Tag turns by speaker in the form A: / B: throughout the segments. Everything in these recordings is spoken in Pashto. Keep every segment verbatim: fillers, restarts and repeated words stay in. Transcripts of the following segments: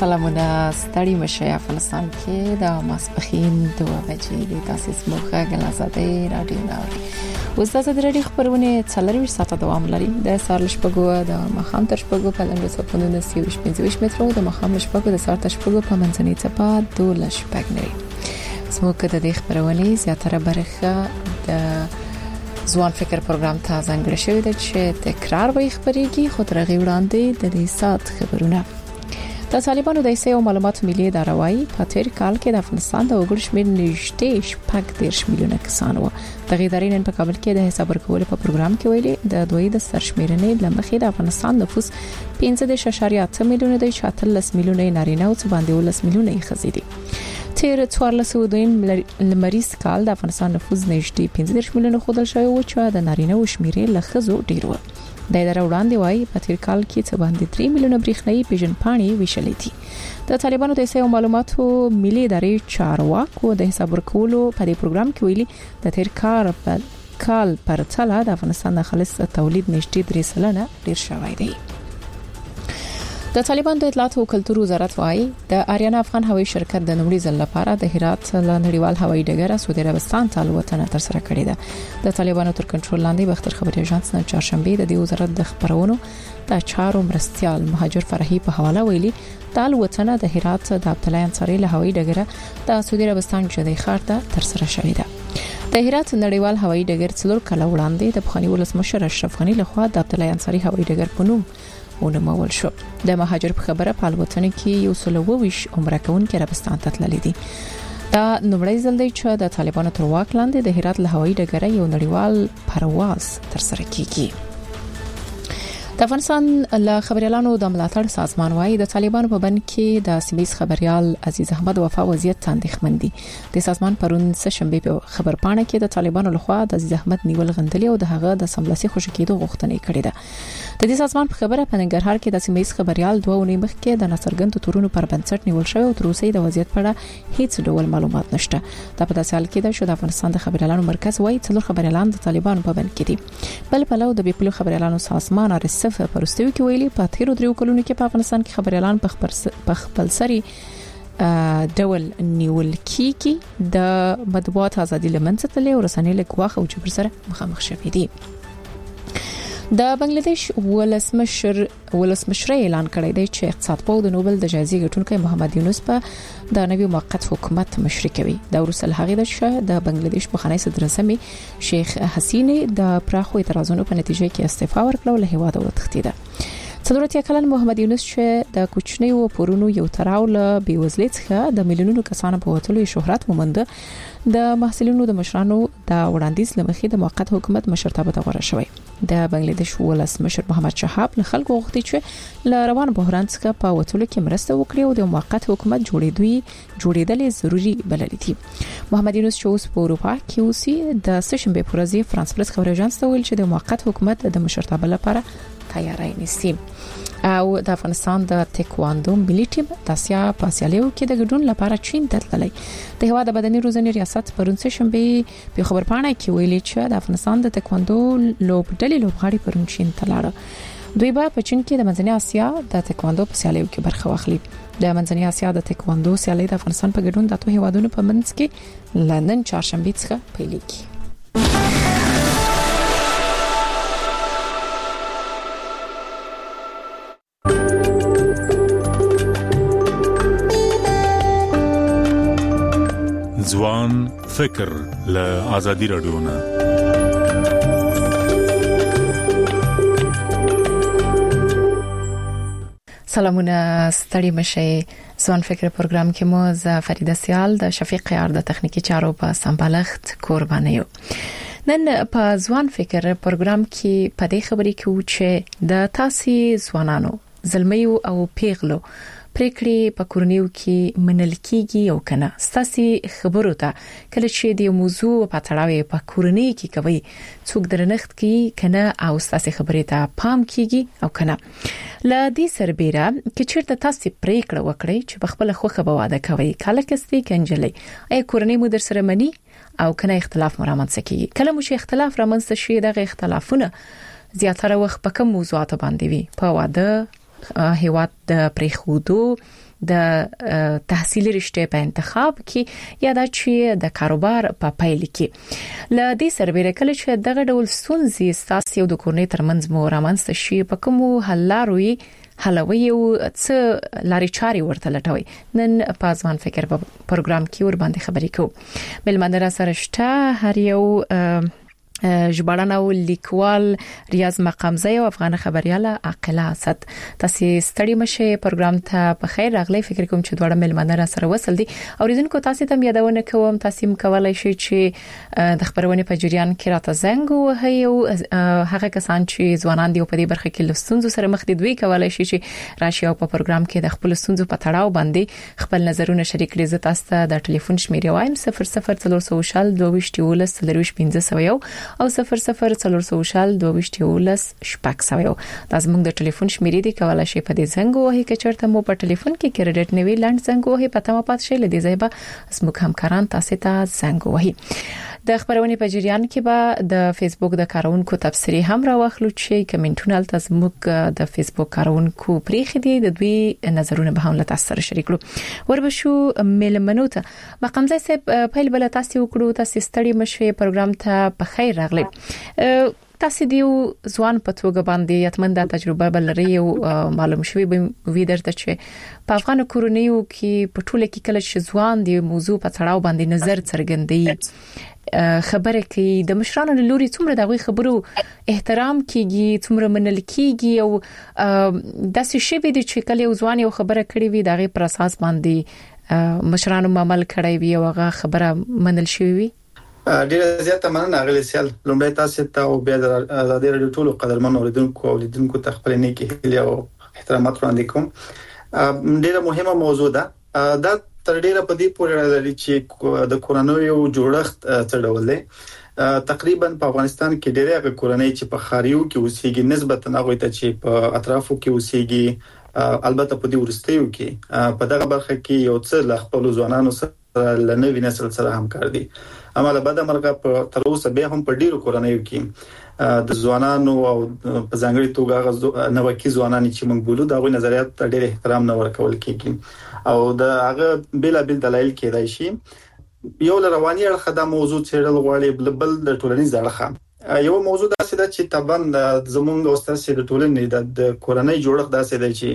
A: سلامونه ستړي مشه افغانستان کې د ماسپخین دوه بجې د تاسیس موخه غلازاده رادیو ناوړي اوس د رادیو خبرونه څلور ساعته دوام لري د سهار شپږو د مخام تر شپږو په لنډو سپونو د سیوش پنځه مترو د مخام شپږو د سهار تر شپږو په منځنۍ څپه دوه شپږ نه سموکه د دې خبرونه زیاتره برخه د ځوان فکر پروګرام ته ځانګړی شوی دی چې تکرار وي خبريږي خو ترغه وړاندې د دې سات خبرونه د طالبانو د ایسه او معلومات ملي اداره وايي په تیر کال کې د افغانستان د وګړو شمېر نږدې شپږ دېرش میلیونه کسان و د غیداري نن په کابل کې د حساب ورکول په پروګرام کې ویلي د دوی د سرشمېرنې لمخې د افغانستان نفوس پنځه دېرش اعشاریه اته میلیونه دی چې اتلس میلیونه نارینه او څه باندې ولس میلیونه خزي دي تیر څوارلس دویم لمریز کال د افغانستان نفوس نږدې پنځه دېرش میلیونه خودل شوی و چې د نارینه او شمېرې لخصو ډیر و د اداره وړاندې وايي په تیر کال کې څه باندې درې میلیونه برېښنايي پیژنپاڼې ویشلې دي د طالبانو د ایسه او معلوماتو ملي ادارې چارواکو د حساب ورکولو په دې پروګرام کې ویلي د تیر کال په کال پرتله د افغانستان د خالص تولید نږدې درې سلنه ډیر شوی دی د طالبان د اطلاعات او کلتور وزارت وايي د آریانا افغان هوایي شرکت د نوموړي ځل لپاره د هرات له نړیوال هوایي ډګر سعودي عربستان ته الوتنه تر سره کړې ده د طالبانو تر کنټرول لاندې بختر خبري اژانس نن چهارشنبه د دې وزارت د خبرونو د چارو مرستيال مهاجر فرحي په حواله ویلي د الوتنه د هرات د عبد الله انصاري له هوایي ډګر د سعودي عربستان جدي ښار ته تر سره شوې ده د هرات نړیوال هوایي ډګر څلور کله وړاندې د بخاري ولسمشر اشرف غنی لخوا د عبد الله انصاري هوایي ډګر په نوم ونمول شو د مهاجر په خبره په الوتنه کې یو سلوویش عمره کوونکي عربستان ته تللي دي دا نومړی ځل دی چې د طالبانو تر واک لاندې د هرات له هوایي ډګر یو نړیوال پرواز تر سره کیږي د افغانستان له خبريالانو د ملاتړ سازمان وايي د طالبانو په بند کې د سیمېز خبريال عزیز احمد وفا وضعیت تاندېخمن دي د سازمان پرون سه شنبه په خبرپاڼه کې د طالبانو لخوا د عزیز احمد نیول غندلي او د هغه د سملاسي خوشکېدو غوښتنه کړې ده د دې سازمان په خبره په ننګرهار کې د سیمېز خبريال دوه ونې مخ کې د نصرګند تورونو پر بنسټ نیول شوی او تر اوسه د وضعیت په اړه هیڅ ډول معلومات نشته دا په داسې حال کې ده چې د افغانستان د خبريالانو مرکز وايي څلور خبريالان د طالبانو په بند کې دي بل په لو د بیپلو خبريالانو سازمان ار اس اف پرستوي کې ویلي په تیرو دریو کلونو کې په افغانستان کې خبريالان په خپل سري ډول نیول کیږي د مطبوعات ازادي لمنځه تللې او رسنۍ له ګواښ او جبر سره مخامخ شوې دي د بنگلاديش ولسمشر ولسمشر اعلان کړی دی چې اقتصاد په د نوبل د جایزې ګټونکي محمد یونس په د نوي موقت حکومت مشري کوي د ورسل هغه د شه د بنگلاديش مخنی صدر اعظم شیخ حسینه د پراخو اعتراضونو په نتیجه کې استعفا ورکړه له هواده وتښتیده څلورتیا کلن محمد یونس چې د کوچنی و پورونو یو تراو له بیوزلۍ څخه د میلیونونو کسانو په وټلو شهرت ومنده د محصلینو د مشرانو د وړاندیز لمخې د موقت حکومت مشرتابه ته غوړه شوی د بنگلاديش ولسمشر محمد شهاب له خلکو غوښتي چې ل روان بحران څخه په وټلو کې مرسته وکړي او د موقت حکومت جوړېدوي جوړېدل ضروری بلل دي محمد یونس چې اوس په اروپا کې اوسي د سشنبه پروازي فرانس پریس خبري اژانس ته ویل چې د موقت حکومت د مشرتابه لپاره تیاری نیسي او د افغانستان د ټیکواندو ملي ټیم د اسیا په سیالیو کې د ګډون لپاره چین ته تللی د هوا د بدني روزنې ریاست پرون سه شنبه په خبرپاڼه کې ویلي چې د افغانستان د ټیکواندو لوبډلې لوبغاړي پرون چین ته لاړه دوی به په چین کې د منځنۍ اسیا د ټیکواندو په سیالیو کې برخه واخلي د منځنۍ اسیا د ټیکواندو سیالي د افغانستان په ګډون د اتو هیوادونو په منځ کې لندن چهارشنبه څخه پیلېږي
B: ځوان فکر له آزادي رادیو نه
A: سلامونه ستړي مشه ځوان فکر پروګرام کې مو ز فریده سیال د شفیق یار د تخنیکی چارو په سمبالښت قرباني یو نن په ځوان فکر پروګرام کې په دې خبرې کې و چې د تاسي ځوانانو زلمیو او پیغلو پریکړې په کورنیو کې منل کیږي او کنه ستاسي خبرو ته کله چې د موضوع په تړاو په کورنۍ کې کوي څوک درنښت کوي کنه او ستاسي خبرې ته پام کیږي او کنه ل دې سربېره چې چیرته تاسو پریکړه وکړئ چې په خپل خوخه به واده کوي کله کستي کنجلې اي کورنۍ مو در سره مني او کنه اختلاف مرامت سکی کله مو چې اختلاف رامنځته شي دغه اختلافونه زیاتره وخت په کوم موضوعات باندې وي په واده هیواد د پریخودو د تحصیلي رشته په انتخاب کې یا د چې د کاروبار په پیل کې ل دې سربېره کله چې دغه ډول ستونزې ستاسو د کورنۍ ترمنځ مو رامنځته شي په کوم حل لاري حلوي او څه لاري چاري ورته لټوي نن په ځوان فکر په پروګرام کې ور باندې خبرې کوو بل مندره سره شته هر یو ژباړن او لیکوال ریاض مقامزی او افغان خبرياله عاقله اسد تاسو ستړي مشه پروګرام ته په خیر راغلی فکر کوم چې دوړه ملمنه سره وصل دي اوریدونکو تاسو ته یادونه کوم تاسو مکولای شئ چې د خبرونه په جریان کې راته زنګ وهي او هغه کسان چې ځوانان دي په دې برخه کې لستونزو سره مخ دي دوی کولای شي چې راشي او په پروګرام کې د خپل ستونزو په تړاو باندې خپل نظرونه شریک کړي زه تاسو ته د ټلیفون شمیره وایم صفر صفر څلور سوشل دوه ولس څلور پنځه سوه او صفر صفر څلور سوشل دوه ولس شپږ سوه دا زموږ د ټلیفون شمیرې دي کولای شي په دې زنګ وهي کې چرته مو په ټلیفون کې کریډټ نوي لاند زنګ وهي پته ما پات شي لدې ځای به زموږ همکاران تاسو ته زنګ وهي د خبرونه په جریان کې به د فیسبوک د کارونکو تبصري هم راوخلو چې کمنټونه تاسو موږ د فیسبوک کارونکو پریخي دي د دوی نظرونه به هم له تاسو سره شریک کړو وربشو ملمنو ته مقامزه سه پیل بل تاسو وکړو تاسو ستړي مشه پروګرام ته په خیر راغلی تاسو دیو ځوان په توګه باندې یتمن د تجربه بلري او معلوم شوی به وی درته چې په افغان کورونیو کې په ټوله کې کله چې ځوان دی موضوع په تړاو باندې نظر څرګندوي خبره کوي د مشرانو لوري څومره دغه خبرو احترام کیږي څومره منل کیږي او د څه شی وی چې کله ځوان یو خبره کړې وي دغه پر اساس باندې مشرانو عمل کړی وي او هغه خبره منل شوی وي
C: ډیره زیاته مننه غلی سیال لومړی تاسو ته او بیا د آزادي رادیو ټولو قدرمن اوریدونکو او لیدونکو ته خپل نیکی هیله او احترامات وړاندې کوم ډیره مهمه موضوع ده دا تر ډیره په دې پورې لري چې د کورنیو جوړښت څه ډول دی تقریبا په افغانستان کې ډیره کورنۍ چې په خاریو کې اوسېږي نسبتا هغه ته چې په اطرافو کې اوسېږي البته په دې ورستیو کې په دغه برخه کې یو څه ل خپل ځوانانو سره لنوي نسل سره همکار دي اماله بعد مرګه په تر اوسه به هم په ډیرو کورنیو کې د ځوانانو او په ځانګړي توګه نوکي ځوانان چې موږ بولو دغه نظریات ته ډیر احترام نه ورکول کیږي او د هغه بلا بل دلایل کېدای شي یو رواني اړخ د موضوع چیرل غواړي بل د ټولنیز اړخ یو موضوع داسې ده چې تبان زمونږ اوسه د ټولنې د کورنۍ جوړښت داسې دی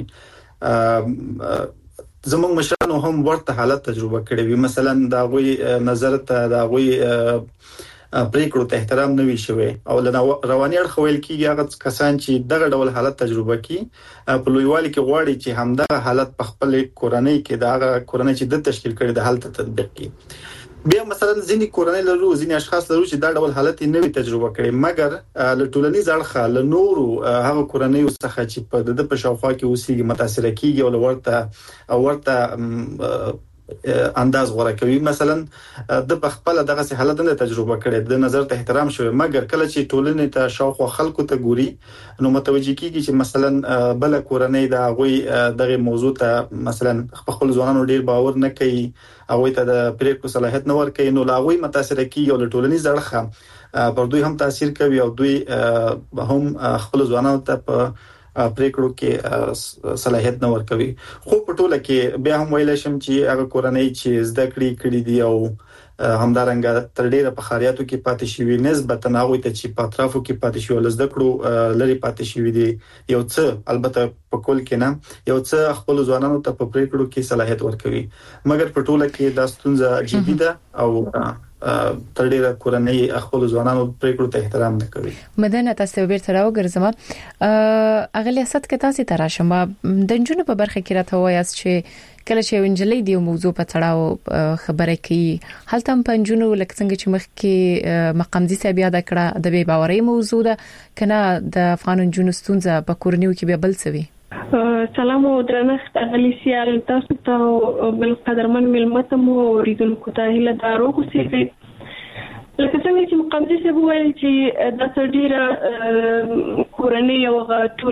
C: چې زموږ مشرانو هم ورته حالت تجربه کړې وي مثلا دا غوي نظر ته دا غوي پریکړو ته احترام نه وی شوی او رواني اړخ ویل کیږي هغه کسان چې دغه ډول حالت تجربه کوي په لویوالي کې غواړي چې همدغه حالت په خپل کورنۍ کې دا کورنۍ چې د تشکیل کړي د حالت تطبیق کړي بیا مثلا ځینې کورنۍ لرو ځینې اشخاص لرو چې دا ډول حالت نه وی تجربه کړي مګر له ټولنیز اړخ له نورو هغه کورنۍ څخه چې په د په شاوخوا کې اوسېږي متاثر کیږي او ورته او ورته انداز غوړه کوي مثلا د خپل دغه حالت نه تجربه کړي د نظر ته احترام شوی مګر کله چې ټولنې ته شاوخوا خلکو ته ګوري نو متوجي کیږي چې مثلا بل کورنۍ دا غوي دغه موضوع ته مثلا خپل ځوانانو ډیر باور نه کوي او ته د پریکړو صلاحیت نه ور کوي نو لاغوي متاثر کیږي او ټولنیز اړخ پر دوی هم تاثیر کوي او دوی هم خپل ځوانانو ته په پریکړو کې صلاحیت نه ورکوي خو په ټوله کې بیا هم ویل شم چې هغه کورنۍ چې زده کړې کړې دي او همدارنګه تر ډیره په خاریاتو کې پاتې شوی نسبتا هغه ته چې په اطرافو کې پاتې شوی زده کړو لري پاتې شوی دي یو څه البته په کول کې نه یو څه خپل ځوانانو ته په پریکړو کې صلاحیت ورکوي مګر په ټوله کې دا ستونزه جدي ده او تر ډیره کورنۍ خپل ځوانانو پریکړو ته احترام نه کوي
A: مدنه تاسو بیرته راوګرځم اغلی اسد کې تاسو تراشم د جنونو په برخه کې راته وایاست چې کله چې وینجلې دی موضوع په تړاو خبره کوي هلته په جنونو لکه څنګه چې مخ کې مقام دي سبیا د کړه د بے باورۍ موضوع ده کنه د افغان جنونو ستونزه په کورنیو کې به بل څه وي
D: سلام او درنښت اغلی سیال تاسو ته بل قدرمن ملمت مو اوریدونکو ته هله دارو خو سي لکه څنګه چې مقام دي سبا ویل چې د ډیره کورنۍ او ټولنیز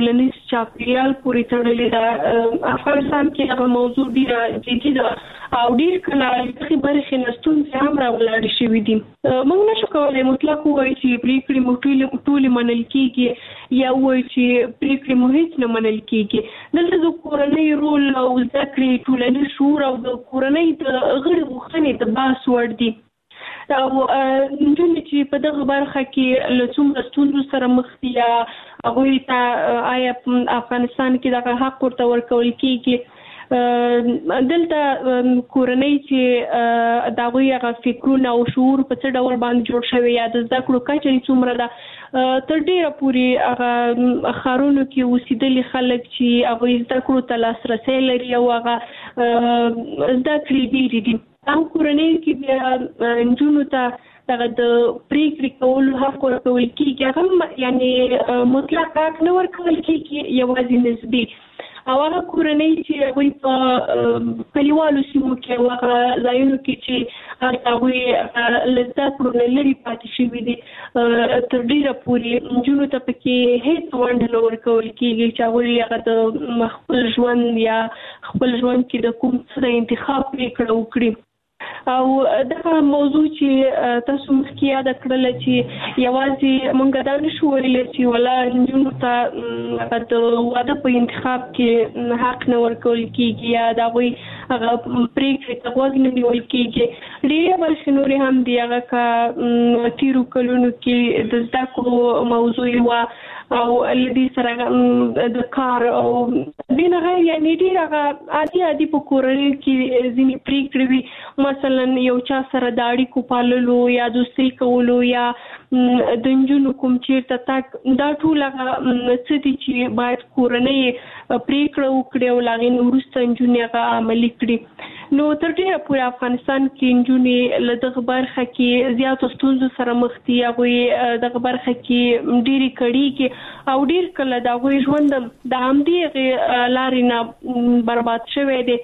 D: چاپیریال پورې تړلې ده. افغانستان کې هغه موضوع ډیره جدي ده او ډیر کله د برخې نستون هم راولاړ شي دي. موږ نشو کولای مطلق وایو چې پریکړې مو ټول منل کیږي یا وایو چې پریکړې مو هیڅ نه منل کیږي. دلته د کورنۍ رول او ذکر ټولنیز شعور او د کورنۍ د غړي غوښتنې د باس وړ دي. او نجونې چې په دغه برخه کې له څومره ستونزو سره مخ دي یا هغوی ته آیا افغانستان کې دغه حق ورته ورکول کیږي. دلته کورنۍ چې د هغوی هغه فکرونه او شعور په څه ډول باندې جوړ شوی یا د زده کړو کچه یې څومره ده تر ډیره پورې هغه ښارونو کې اوسېدلي خلک چې هغوی زده کړو ته لاسرسی لري او هغه زده کړې ډېرې دي. هم کورنۍ کې بیا نجونو ته دغه د پریکړې کولو حق ورکول کېږي هغه یعنې مطلق حق نه ورکول کېږي یوازې نسبي. او هغه کورنۍ چې هغوی په کلیوالو سیمو کې او هغه ځایونو کې چې هغوی له زده کړو نه لرې پاتې شوي دي تر ډېره پورې نجونو ته پکې هېڅ ونډه نه ورکول کېږي چې هغوی هغه د خپل ژوند یا خپل ژوند کې د کوم څه د انتخاب پرېکړه وکړي. او دغه موضوع چې تاسو مخکې یاد کړل چې یوازې موږ دا نشو ویلی چې ولا نجونو ته هغه د واده په انتخاب کې حق نه ورکول کېږي یا د هغوی هغه پرېکړې ته غوږ نه نیول کېږي. ډېرې برخې نورې هم دي هغه که تېرو کلونو کې د زده کړو موضوع وه او له دې سره د کار او دې نه غیر یعنې ډېر هغه عادي عادي په کورنۍ کې ځینې پرېکړې وي مثلا یو چا سره د اړیکو پاللو یا دوستۍ کولو یا د نجونو کوم چیرته تګ دا ټول هغه څه دي چې باید کورنۍ پرېکړه وکړي او له هغې نه وروسته نجونې هغه عملي کړي. نو تر ډېره پورې افغانستان کې نجونې له دغه برخه کې زیاتو ستونزو سره مخ دي. هغوی دغه برخه کې ډېرې کړېږي او ډېر کله د هغوی ژوند د همدې هغې لارې نه برباد شوی دی.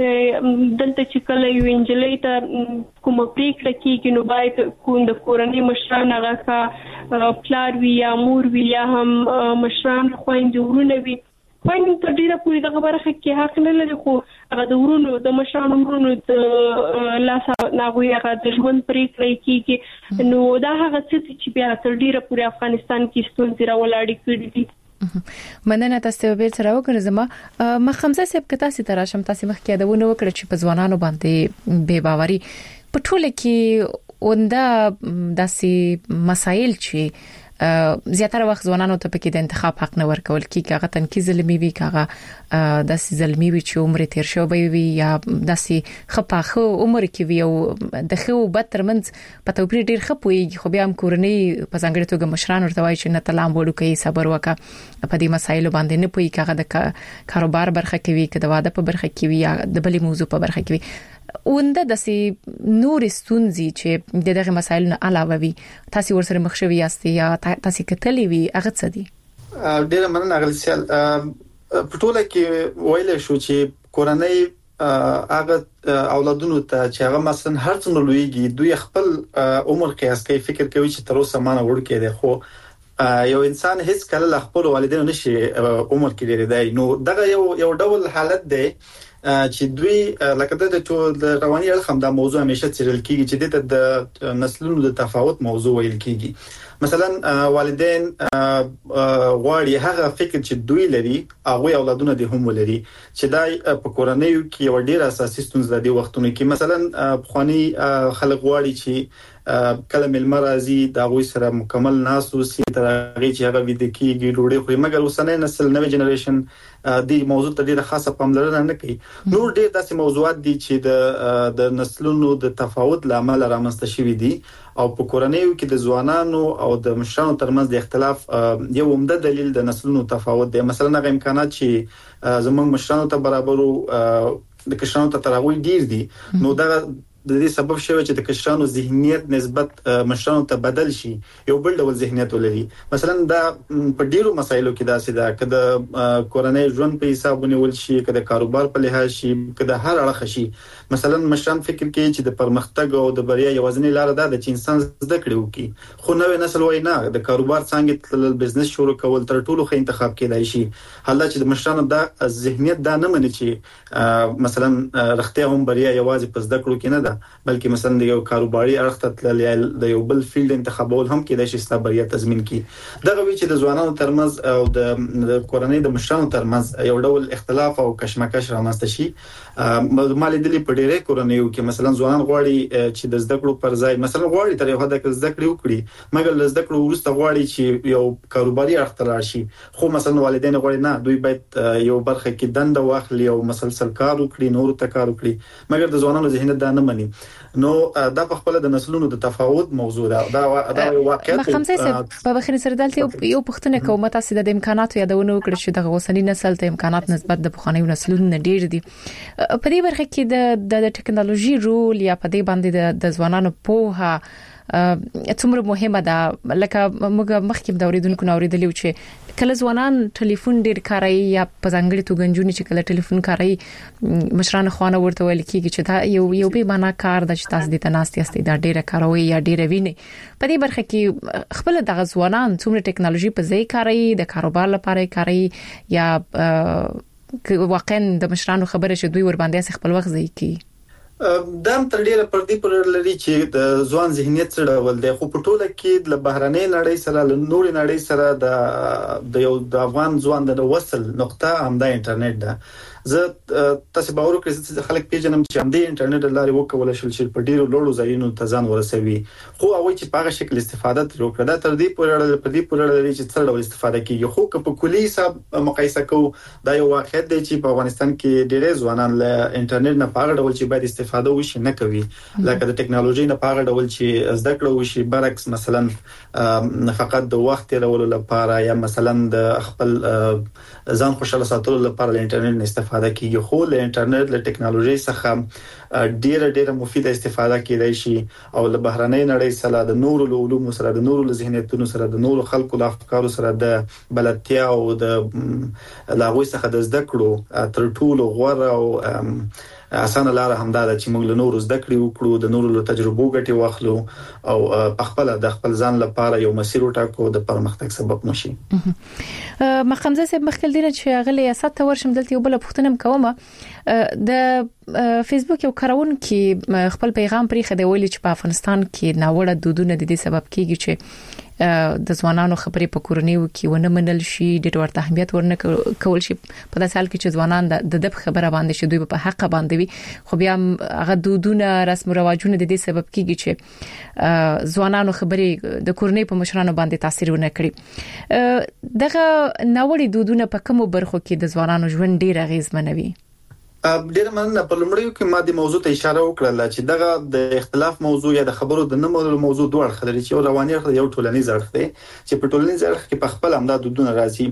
D: دلته چې کله یو نجلۍ ته کومه پرېکړه کېږي نو باید د کورنۍ مشران هغه که پلار وي یا مور وي یا هم مشران خویندې ورونه وي خویندې تر ډېره پورې دغه برخه کې حق نه لري خو هغه د ورونو د مشرانو ورونو د لاسه هغوی هغه د ژوند پرېکړه کېږي. نو دا هغه څه دي چې بیا تر ډېره پورې افغانستان کې ستونزې راولاړې کړي دي.
A: مننه تاسو به سره وګرځم. مخمزه صاحب که تاسو تراشم تاسو مخکې یادونه وکړه چې په ځوانانو باندې بے باوري په ټوله کې اونده داسې مسایل چې زیاتره وخت ځوانانو ته پکې د انتخاب حق نه ورکول کیږي هغه تنکي ظلمي وي هغه داسې ظلمي وي چې عمر تیر شوی وي یا داسې خپاخه عمر کې وي او د خو بد ترمنځ په توپیر ډیر خپويږي خو بیا هم کورنۍ په ځانګړي توګه مشران ورته وایي چې نه تلام وړو کوي صبر وکړه په دې مسایلو باندې نه پوي هغه د کاروبار برخه کې وي که د واده په برخه کې وي یا د بلې موضوع په برخه کې وي اونده داسې نور ستونزې چې د دغه مسایلو نه علاوه وي تاسو ورسره مخ شوي یاستئ یا تاسو کتلې وي هغه څه دي؟
C: ډیر مننه غلیسیال. په ټوله کې ویل شو چې کورنۍ هغه اولادونو ته چې هغه مثلا هر څومره لویږي دوی خپل عمر قیاس کوي فکر کوي چې تر اوسه مانه وړ کې دي خو یو انسان هیڅ کله خپل والدینو نشي عمر کې لري دی. نو دغه یو یو ډول حالت دی چې دوی لکه د ټول د رواني اړخ هم دا موضوع همیشه څیړل کیږي چې د نسلونو د تفاوت موضوع ویل کیږي. مثلا والدین غواړي هغه فکر چې دوی لري هغه اولادونه دي هم ولري چې دا په کورنۍ کې یو ډیر اساسي ستونزه دی وختونه کې مثلا بخوانی خلک غواړي چې کله ملما راځي دا غوي سره مکمل ناس اوسي تر هغه چې هغه وید کیږي ډوړې خو مګر اوسنۍ نسل نوې جنریشن د موضوع ته ډیره خاصه پاملرنه نه کوي. نور ډیر داسې موضوعات دي چې د د نسلونو د تفاوت لامل رامنځته شوي دي او په کورنیو کې د ځوانانو او د مشرانو ترمنځ د اختلاف یو عمده دلیل د نسلونو تفاوت دی. مثلا هغه امکانات چې زموږ مشرانو ته برابرو د کشرانو ته تراوی ډیر دي نو دا د دې سبب شوی چې د کشرانو ذهنیت نسبت مشرانو ته بدل شي، یو بل ډول ذهنیت ولري. مثلا دا په ډیرو مسایلو کې داسې ده، کله کورنۍ ژوند په حساب ونیول شي، کله کاروبار په لحاظ شي، کله هر اړخ شي. مثلا مشران فکر کوي چې د پرمختګ او د بریا یوازینی لار ده چې انسان زده کړي وکړي، خو نوې نسل وایي نه، د کاروبار څنګه تل بزنس شروع کول تر ټولو ښه انتخاب کېدای شي. حالا چې د مشرانو دا ذهنیت دا نه مني چې مثلا رښتیا هم بریا یوازې په زده کړو کې نه ده، بلکې مثلا د یو کاروباري اړخ ته تلل، د یو بل فیلډ انتخابول هم کېدای شي ستاسو بریا تضمین کړي. دغه وی چې د ځوانانو ترمنځ او د کورنۍ د مشرانو ترمنځ یو ډول اختلاف او کشمکش رامنځته شي. مالي دلی په ډیره کورنیو کې مثلا ځوانان غواړي چې د زده کړو پر ځای مثلا غواړي تر یو حد کې زده کړې وکړي، مګر له زده کړو وروسته غواړي چې یو کاروباري اړخ ته راشي، خو مثلا والدین غواړي نه، دوی باید یو برخه کې دنده واخلي او مسلسل کار وکړي، نور ته کار وکړي، مګر د ځوانانو ذهنیت دا نه مني. نو دا په خپل د نسلونو د تفاوت موضوع ده. دا دا واقعیت
A: مخمسه په بخیر سره دلته یو پښتنه کومه تاسو د امکاناتو یادونه وکړه چې د اوسنی نسل ته امکانات نسبت د پخوانیو نسلونو ډیر دي. په دې برخه کې د د ټکنالوژي رول یا په دې باندې د ځوانانو پوهه څومره مهمه ده؟ لکه موږ مخکې د اوریدونکو نوریدلی چې کله ځوانان ټلیفون ډیر کاروي یا په ځانګړي توګه نجونې چې کله ټلیفون کاروي، مشران خوانه ورته ویل کیږي چې دا یو یو به معنا کار د چې تاسو د تناستي استي دا ډیره کاروي یا ډیره ویني. په دې برخه کې خپل د ځوانان څومره ټکنالوژي په ځای کاروي، د کاروبار لپاره کاروي یا واقعا د مشرانو خبره چې دوی ور باندې خپل وخت ځای کوي؟
C: دام تر ډیره پر دې پر لري چې د ځوان ذهنیت سره ول دی، خو په ټوله کې د بهرنۍ نړۍ سره له نوري نړۍ سره د د یو د افغان ځوان د وصل نقطه هم د انټرنیټ ده. زه تاسو باور وکړئ چې خلک پیژنم چې هم د انټرنیټ لارې وکول شي چې په ډیرو لوړو ځایونو ته ځان ورسوي، خو هغه چې په هغه شکل استفاده تر وکړه دا تر دې پورې په دې پورې لري چې څه ډول استفاده کیږي. خو که په کلی حساب مقایسه کوو دا یو واقعیت دی چې په افغانستان کې ډېر ځوانان له انټرنیټ نه په هغه ډول چې باید استفاده وشي نه کوي، لکه د ټکنالوژي نه په هغه ډول چې زده کړه وشي. برعکس مثلا فقط د وخت تیرولو لپاره یا مثلا د خپل ځان خوشاله ساتلو لپاره له انټرنیټ استفاده کیږي، خو له انټرنیټ له ټکنالوژي څخه ډیره ډیره مفیده استفاده کیدای شي او له بهرنۍ نړۍ سره د نورو علومو سره د نورو ذهنیتونو سره د نورو خلکو د افکارو سره د بلدتیا او د لاغوي څخه د زده کړو تر ټولو غوره او اسانه لار همدا ده چې موږ له نورو زده کړې وکړو، د نورو له تجربو ګټه واخلو او په خپل د خپل ځان لپاره یو مسیر وټاکو د پرمختګ سبب نشي.
A: مخمزه صاحب مخکې دینه چې غلې اساس ته ورشم دلته یو بل پښتنم کومه د فیسبوک یو کارون کې خپل پیغام پرې خدای ویل چې په افغانستان کې ناوړه دودونه د دې سبب کیږي چې د ځوانانو خبرې په کورنیو کې ونه منل شي، ډېر ورته اهمیت ورنه کول شي. په داسې حال کې چې ځوانان د دب خبره باندې شي دوی په حق باندې وي، خو بیا هغه دودونه رسم او رواجونه د دې سبب کیږي چې ځوانانو خبرې د کورنۍ په مشرانو باندې تاثیر ونه کړي. دغه ناوړه دودونه په کومو برخو کې د ځوانانو ژوند ډېر اغیزمنوي؟
C: ډیر مننه. په لومړیو کې ما د موضوع ته اشاره وکړه چې دغه د اختلاف موضوع یا د خبرو د نه موضوع موضوع دوه اړخ لري، چې یو رواني اړخ یو ټولنیز اړخ دی چې په ټولنیز اړخ کې په خپل امداد دودونه راځي.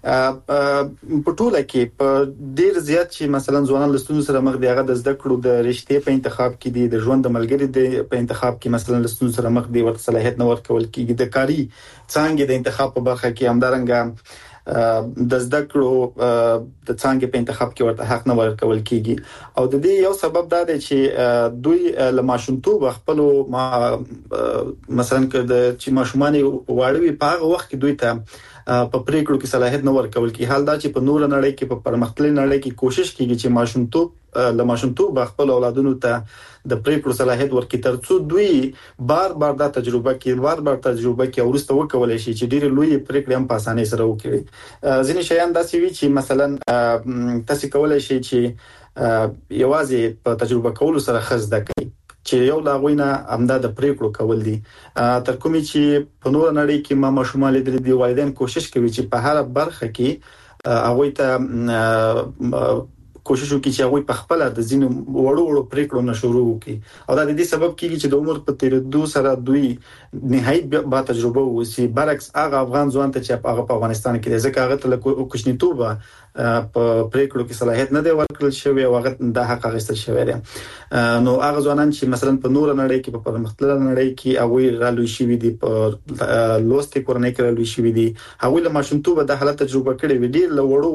C: په ټوله کې په ډیر زیات چې مثلا ځوانان لستون سره مخ دی، هغه د زده کړو د رشتې په انتخاب کې دي، د ژوند د ملګری د په انتخاب کې مثلا لستون سره مخ دی، ورته صلاحیت نه ورکول کیږي، د کاری څنګه د انتخاب په برخه کې همدارنګه د زده کړو د څنګه په انتخاب کې ورته حق نه ورکول کیږي. او د دې یو سبب دا دی چې دوی له ماشومتوب خپل ما مثلا کده چې ماشومان واړوي په هغه وخت کې دوی ته په پریکړو کې صلاحیت نه ورکول کیږي. حال دا چې په نور نړۍ کې په پرمختللي نړۍ کې کوشش کیږي چې ماشومتوب له ماشومتوب خپل اولادونو ته د پریکړو صلاحیت ورکړي ترڅو دوی بار بار دا تجربه کې بار بار تجربه کې ورسته وکولای شي چې ډېر لوی پریکړې هم په اسانۍ سره وکړي. ځینې شیان داسې وي چې مثلا تاسو کولای شئ چې یوازې په تجربه کولو سره خزده کوي چې یو لاغوینه امدا د پریکړو کول دي، تر کومي چې په نور نړۍ کې ما ماشومان لیدل دي والدین کوشش کوي چې په هر برخه کې هغه ته کوشش وکړي چې هغه په خپل د ځینو وړو وړو پریکړو نه شروع وکړي او دا د دې سبب کیږي چې د عمر په تیریدو سره دوی نهایت با تجربه وسی برعکس هغه افغان ځوان ته چې هغه په افغانستان کې ځکه هغه ته کوچنیتوبه په پریکړو کې صلاحیت نه دی ورکړل شوی او هغه د حق غوښتل شوی دی نو هغه ځوانان چې مثلا په نور نړۍ کې په پرمختللې نړۍ کې هغه رالوي شوی دي په لوستي کورنۍ کې رالوي شوی دي هغه له ماشومتوبه د حالت تجربه کړې وي ډیر له وړو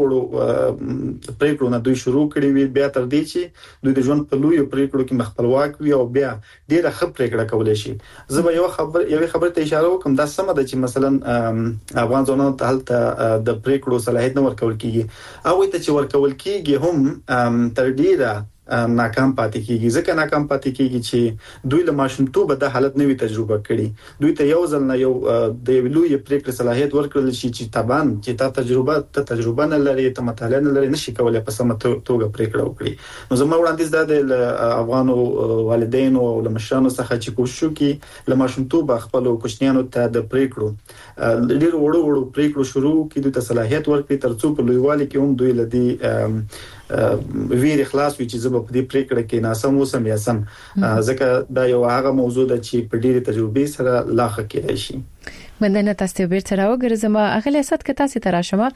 C: وړو پریکړو نه دوی شروع کړي وي بیا تر دې چې دوی د ژوند په لوی پریکړو کې خپلواک وي او بیا ډیره ښه پریکړه کولای شي زه به یو خبر یو خبر ته اشاره وکم دا سم ده چې مثلا افغان ځوانانو ته هلته د پریکړو صلاحیت نه ورکول کیږي او ته چې ورکول کیږي هم تر ډیره ناکام پاتې کیږي ځکه ناکام پاتې کیږي چې دوی له ماشومتوبه د حالت نوې تجربه کړي دوی ته یو ځل نه یو د لوی پریکړې صلاحیت ورکړل شي چې طبعا چې تا تجربه ته تجربه نه لري ته مطالعه نه لري نشي کولای په سمه توګه پریکړه وکړي نو زموږ وړاندیز دا د افغانو والدینو او له مشرانو څخه چې کوشش وکړي له ماشومتوبه خپل کوچنیانو ته د پریکړو ډیر وړو وړو پریکړو شروع کړي دوی ته صلاحیت ورکړي ترڅو په لویوالي کې هم دوی لدی ویر اخلاص وي چې زه په دې پریکړه کې ناسم وسم یا سم ځکه دا یو هغه موضوع ده چې په ډیره تجربې سره لاخه کېدای شي
A: مندنه تاسو بیرته راوګرځم اغلی اسد که تاسو ته راشم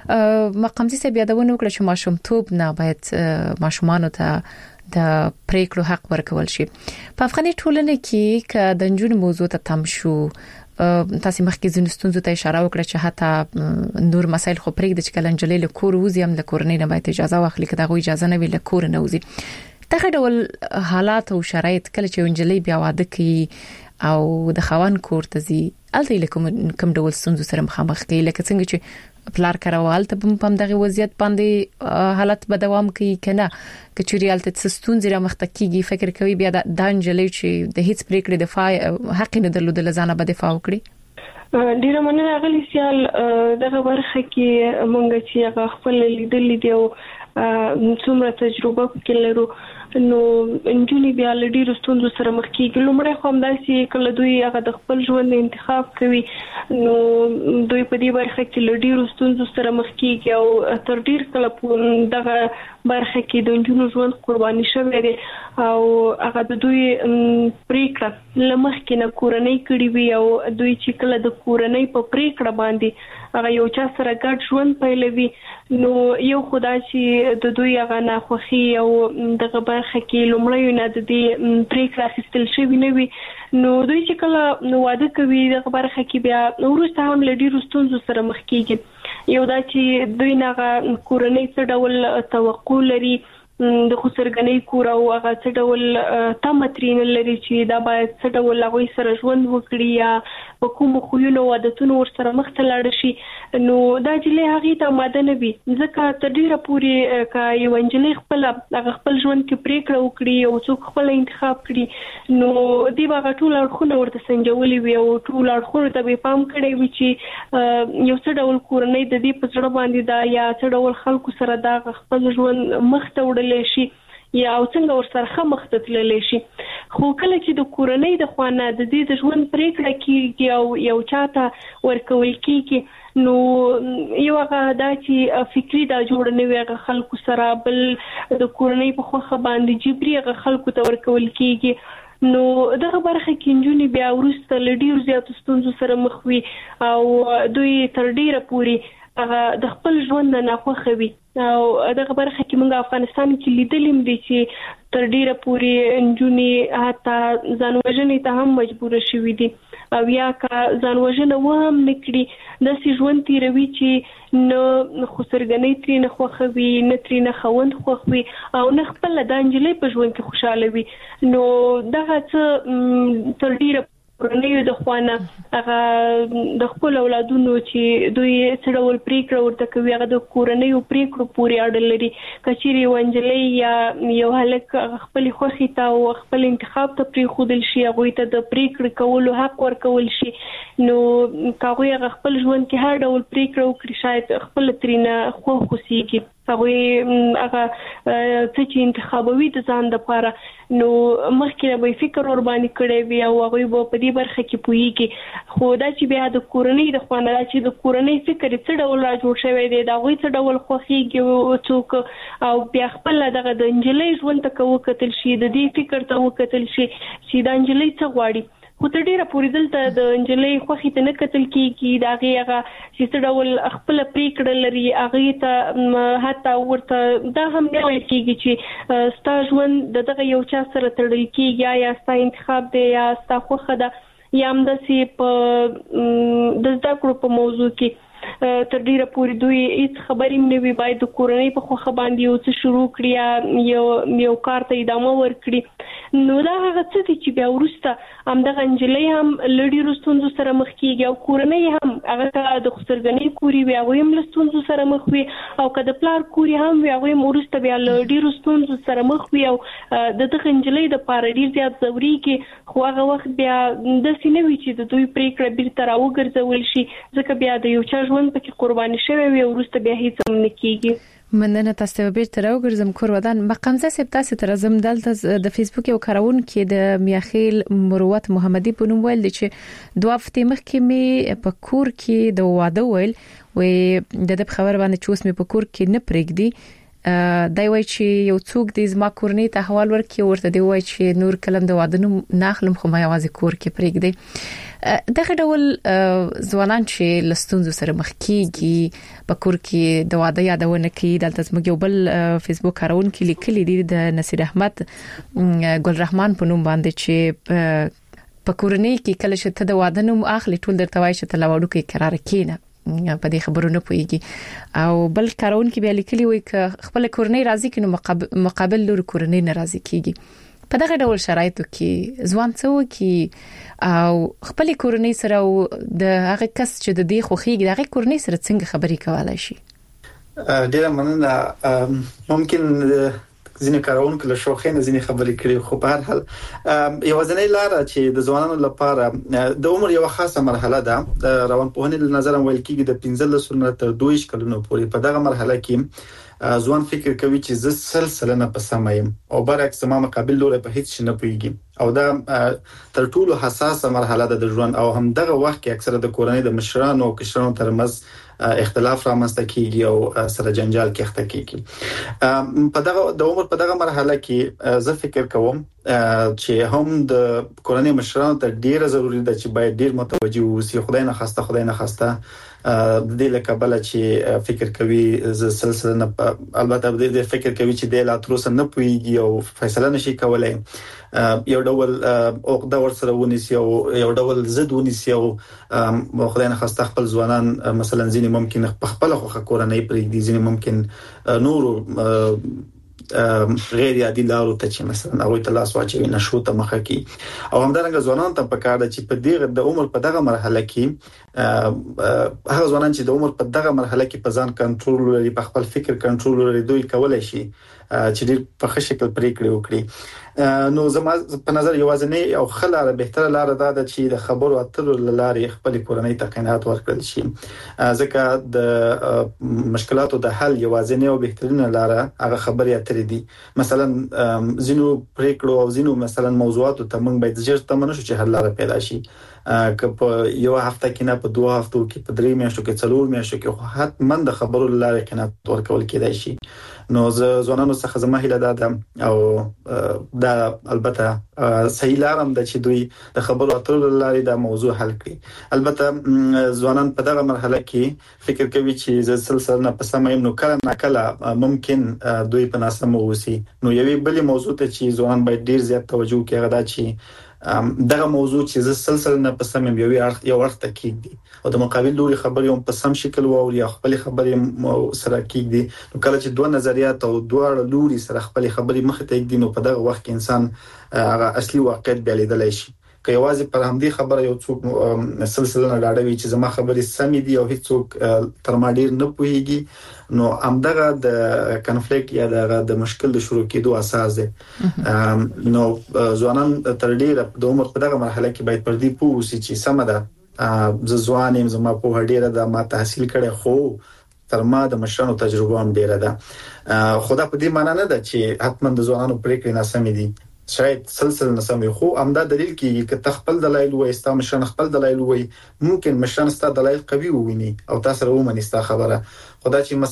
A: مقام دې بیا دونه وکړه چې ماشومتوب نه باید ماشومان ته د پریکړو حق ورکول شي په افغاني ټولنه کې ک د جنونو موضوع ته تم شو تاسو مخکې ځینې ستونزو ته اشاره وکړه چې حتی نور مسایل خو پرېږدي چې کله انجلې له کور وځي هم له کورنۍ نه باید اجازه واخلي کله غو اجازه نه وي له کور نه وځي دغه ډول حالات او شرایط کله چې انجلې بیا واده کوي او د خوان کور ته ځي الته کوم کوم ډول ستونزو سره مخامخ کوي لکه څنګه چې پلار کراوال ته په دغه وضعیت باندې حالت به دوام کوي کنه کچوري الته ستونزې را مخته کیږي فکر کوي بیا د انجلې چې د هیڅ پریکړې دفاع حق نه درلودل ځانه به دفاع وکړي
D: ډیره مننه غلی سیال دغه برخه کې مونږ چې هغه خپل لیدل دي او څومره تجربه کې لرو نو انجونی بیا لډیر ستونزو سره مخ کیږي لومړی خو همداسې کله دوی هغه د خپل ژوند انتخاب کوي نو دوی په دې برخه کې لډیر ستونزو سره مخ کیږي او تر ډیر کله دغه برخه کې د انجونو ژوند قرباني شوی دی او هغه د دوی پریکړه لمخ کې نه کورنۍ کړي وي او دوی چې کله د کورنۍ په پریکړه باندې هغه یو چا سره ګډ ژوند پیلوي نو یو خدای چې د دوی هغه ناخوخي او دغه برخه کې لومړی نه د دې پریکړه اخیستل شوی نه وي نو دوی چې کله نو واده کوي دغه برخه کې بیا وروسته هم لډیر ستونزو سره مخ کیږي یو دا چې دوی نه کورنۍ څه ډول توقع لري د خسرګنۍ کور او هغه څه ډول تمترین لري چې دا باید څه ډول هغه سره ژوند وکړي یا په کوم خوونو عادتونو ور سره مخ ته لاړ شي نو دا چې هغه ته ماده نه وي ځکه تر ډیره پوري کا یو انجلې خپل هغه خپل ژوند کې پریکړه وکړي او څوک خپل انتخاب کړي نو دی هغه ټول اړخونه ورته سنجولي وي او ټول اړخونه ته به پام کړي وي چې یو څه ډول کورنۍ د دې په ځړ باندې دا یا څه ډول خلکو سره دا خپل ژوند مخ ته وړل شي یا او څنګه ورسره مخ ته تللی شي خو کله چې د کورنۍ د خوانه د دې د ژوند پریکړه کیږي او یو چاته ورکول کیږي نو یو هغه دا چې فکری دا جوړ نه وي هغه خلکو سره بل د کورنۍ په خوخه باندې جبري هغه خلکو ته ورکول کیږي نو دغه برخه کې انجونی بیا ورسته لډیر زیات ستونزو سره مخ وي او دوی تر ډیره پوري هغه د خپل ژوند نه خوښ وي او دغه برخه کې موږ افغانستان کې لیدلیم دي چې تر ډیره پوري انجونی حتی ځانوژنې ته هم مجبور شوي دي او یا کا ځانوژنه و هم نکړي د سی ژوند تیروي چې نه خسرګنۍ ترې نه خوښ وي نه ترې نه خوند خوښ وي او نه خپل د انجلې په ژوند کې خوشاله وي نو دغه څه تر ډیره کورنۍ د خوانه هغه د خپل اولادونو چې دوی څه ډول پریکړه ورته کوي هغه د کورنۍ او پریکړو پورې اړه لري کچېری ونجلې یا یو هلک خپل خوښي ته او خپل انتخاب ته پری خودل شي هغه ته د پریکړې کولو حق ورکول شي نو کاغوی هغه خپل ژوند کې هر ډول پریکړه وکړي شاید خپل ترینه خو خوسيږي هغه هغه چې انتخابوي د ځان د لپاره نو مخکې به فکر ور باندې کړی وي او هغه به په دې برخه کې پوهیږي خو دا چې بیا د کورنۍ د خوانه دا چې د کورنۍ فکر څه ډول را جوړ شوی دی دا غوي څه ډول خوخيږي څوک او بیا خپل دغه د انجلۍ ژوند ته وکتل شي د دې فکر ته وکتل شي چې د انجلۍ څه غواړي خو ته ډیره پوری دلته د انجلۍ خوخي ته نه کتل کیږي دا هغه چې څه ډول خپل پریکړه لري هغه ته حتی ورته دا هم نه وایي کیږي چې ستا ژوند دغه یو چا سره تړل کیږي یا ستا انتخاب دی یا ستا خوخه ده یا هم د سی په د زده کړو په موضوع کې تر ډیره پوری دوی هیڅ خبرې نه وي باید د کورنۍ په خوخه باندې یو څه شروع کړی یو یو کار ته ادامه ورکړي نو دا هغه څه چې بیا ورسته هم د انجلۍ هم لړی رستونزو سره مخ کیږي او کورنۍ هم هغه د خسرګنۍ کوري وي هغه هم رستونزو سره مخ وي او کله پلار کوري هم وي هغه ورسته بیا لړی رستونزو سره مخ وي او د دغه انجلۍ د پاره ډیر زیات ضروري کې خو هغه وخت بیا د سینوي چې د دوی پریکړه بیرته راوګرځول شي ځکه بیا د یو چا ژوند پکې قرباني شوی وي او ورسته بیا هیڅ هم نه کیږي
A: مننه تاسو به تر وګرځم کور ودان مقامزه سپ تاسو تر زم دلته د فیسبوک یو کارون کې د میاخیل مروت محمدي په نوم ویل چې دوه هفته مخکې می په کور کې د واده ویل و د دې خبر باندې چوس می په کور کې نه پرېګدي دا وایي چې یو څوک د زما کورنۍ ته حواله ورکړي ورته دی وایي چې نور کلم د واده نه اخلم خو ما یوازې کور کې پرېګدي دغه ډول ځوانان چې لستونزو سره مخ کیږي په کور کې د واده یادونه کوي دلته زموږ یو بل فیسبوک کارون کې لیکلي دي د نصیر احمد ګل رحمان په نوم باندې چې په کورنۍ کې کله چې ته د واده نوم اخلي ټول درته وایي چې ته لا وړو کې قرار کینه په دې خبرونه پويږي او بل کارون کې بیا لیکلي وي ک خپل کورنۍ راضي کینو مقابل مقابل لور کورنۍ ناراضي کیږي په دغه ډول شرایطو کې ځوان څو کې او خپل کورنۍ سره او د هغه کس چې د دې خوخيږي د هغه کورنۍ سره څنګه خبرې کولای شي
C: ډیره مننه ممکن ځینې کارونه کله شوخې نه ځینې خبرې کړي خو په هر حال یو ځنې لار چې د ځوانانو لپاره د عمر یو خاصه مرحله ده روانپوهنې له نظر ول کېږي د پنځلس نه تر دوه کلونو پورې په دغه مرحله کې ځوان فکر کوي چې زه سلسله نه پسمایم او برعکس ما مقابل لور په هیڅ شي نه پويږي او دا تر ټولو حساسه مرحله ده د ژوند او هم دغه وخت کې اکثره د کورنۍ د مشرانو او کشرانو ترمنځ اختلاف رامنځته کیږي او سره جنجال کې اخته کیږي په دغه د عمر په دغه مرحله کې زه فکر کوم چې هم د کورنۍ مشرانو ته ډیره ضروری ده چې باید ډیر متوجي اوسي خدای نه خواسته خدای نه خواسته د دې لکه بل چې فکر کوي ز سلسله نه البته د فکر کوي چې د لا تروسه نه پويږي او فیصله نشي کولای یو ډول عقده ورسره ونیسي او یو ډول زد ونیسي او خدای نه خواسته خپل ځوانان مثلا ځینې ممکن خپل خوخه کورنۍ پرې دي ځینې ممکن نور غیر عادي لارو ته چې مثلا هغه ته لاس واچوي نشو ته مخه کی او همدارنګه ځوانان ته پکار دي چې په دغه د عمر په دغه مرحله کې هغه ځوانان چې د عمر په دغه مرحله کې په ځان کنټرول لري په خپل فکر کنټرول لري دوی کولای شي چې ډیر په ښه شکل پریکړې وکړي نو زما په نظر یوازې او خلاره بهتره لار ده چې د خبرو اترو لارې خپل کورنۍ ته قناعت ورکړل شي ځکه د مشکلاتو د حل یوازې او بهترینه لار هغه خبرې اترې دي مثلا زینو پریکړو او زینو مثلا موضوعاتو ته موږ باید ځیر ته منو چې حل لار پیدا شي که په یو هفته کې نه په دوه هفتو کې په درې میاشتو کې څلور میاشتو کې حتما د خبرو لارې قناعت ورکول کېدای شي نو ځوانانو څخه زما هیله ده او دا البته صحیح لارم ده چې دوی د خبرو اترو لارې د موضوع حل کړي البته ځوانان په دغه مرحله کې فکر کوي چې ز سلسله نه پسمایم نو کله نه کله ممکن دوی په ناسمه وسی نو یوې بلې موضوع ته چې ځوان باید ډیر زیات توجه کوي هغه دا چې دغه موضوع چې ز سلسله نه پسمایم یو یو ورته کیږي او د مقابل لوري خبرې هم په سم شکل ووري خپل خبرې سره کیږي نو کله چې دوه نظریات او دوه لوري سره خپل خبرې مخ ته کیږي نو په دغه وخت کې انسان هغه اصلي واقعیت بیا لیدلای شي که یوازې پر همدې خبره یو څوک سلسله نه ډاډوي چې زما خبرې سمې دي او هیڅوک تر ما ډیر نه پوهیږي نو همدغه د کنفلیکټ یا د مشکل د شروع کېدو اساس دی نو ځوانان تر ډیره د عمر په دغه مرحله کې باید پر دې پوه شي چې سم ده ز ځوانم زما په هډیره د ما تحصیل کړي خو تر ما د مشرانو تجربه هم ډیره ده. خدا په دې معنی نه ده چې حتما د ځوانانو پریکړې ناسمې دي، شاید سلسله ناسمې، خو همدا دلیل کیږي چې تخپل دلایل وایي، ستا مشران خپل دلایل وایي، ممکن مشران ستا دلایل قوي وویني او تاسو سره ومني ستا خبره. خدا چې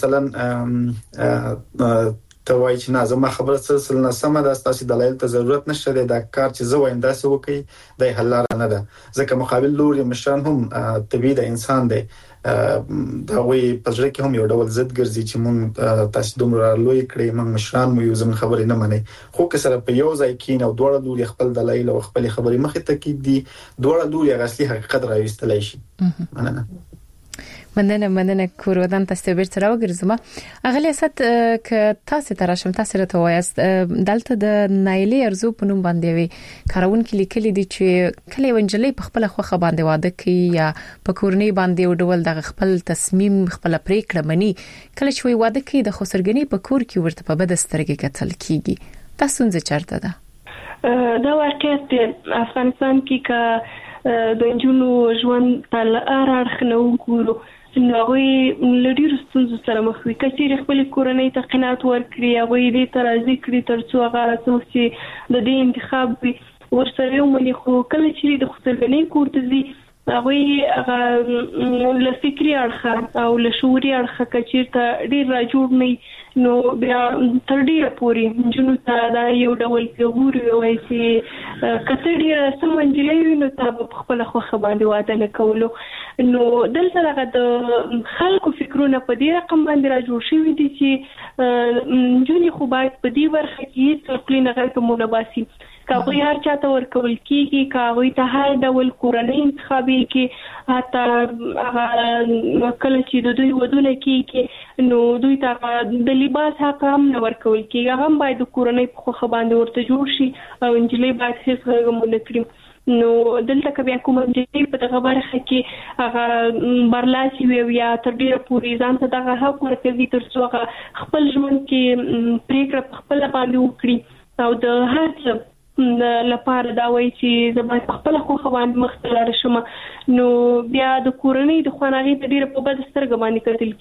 C: مثلا ته وایي چې نه زما خبره سلسله ناسمه ده، تاسو دلایل ته ضرورت نشته، دا کار چې زه وایم داسې وکړي د حل لار نه ده، ځکه مقابل لوري مشران هم طبيعي د انسان دی، دا وی پزړه کې هم یو ډول ضد ګرځي چې مونږ تاسو دومره لوی کړی، مونږ مشران مو یو زمون خبرې نه مني. خو که سره په یو ځای کې نو دوړه لوري خپل دلایل او خپل خبرې مخې ته کېدي، دوړه لوري اصلي حقیقت راوستلای شي. مننه
A: مننه مننه کورودان تاسو به تر وګرځم. اغلی اسد ک تاسو ته راشم، تاسو راته وایست دلته د نایلی ارزو په نوم باندې وي کارون کې لیکلي دي چې کله ونجلې په خپل خوخه باندې واده کوي یا په کورنۍ باندې وډول د خپل تصمیم خپل پریکړه مني، کله چې وي واده کوي د خسرګنی په کور کې ورته په بد سترګې کتل کیږي. تاسو څنګه چارته ده؟
D: دا واقعیت افغانستان کې کا د انجونو ژوند تل ارخ نه وګورو، نو غوي لډیر ستونزو سره مخ وي. کچېر خپل کورنۍ ته قناعت ورکړي، غوي دې تر ذکر تر څو هغه څوک چې د دې انتخاب ورسره ومني، خو کله چې د خسرګنی کور ته ځي غوي هغه له فکري اړخه او له شعوري اړخه کچېر ته ډیر را جوړ نه، نو بیا تر ډیره پوري جنو ته دا یو ډول پیغور وي چې کته ډیره سمونجلې نو ته په خپل خوخه باندې واده نه کولو. نو دلته هغه د خلکو فکرونه په دې رقم باندې را جوړ شوي دي چې جونی خو باید په دې برخه کې څه نه غیر کومه باسي، کاوی هر چاته ورکول کیږي، کاوی ته هر ډول کورنۍ انتخابي کې حتی هغه کله چې د دوی ودونه کیږي نو دوی ته د لباس حق هم نه ورکول کیږي، هغه باید د کورنۍ په خو باندې ورته جوړ شي او انجلې باید هیڅ غوښمن کړي. نو دلته کبه کوم چې په دغه برخه کې هغه برلاسي وي یا تر ډیره پورې ځان ته دغه حق ورکوي تر څو خپل ژوند کې پریکړه خپل باندې وکړي او د هر څه لپاره دا وایي چې زما خپل خو خوان مختلف شوم، نو بیا د کورنۍ د خوانغي د ډیره په بد سترګه باندې کتل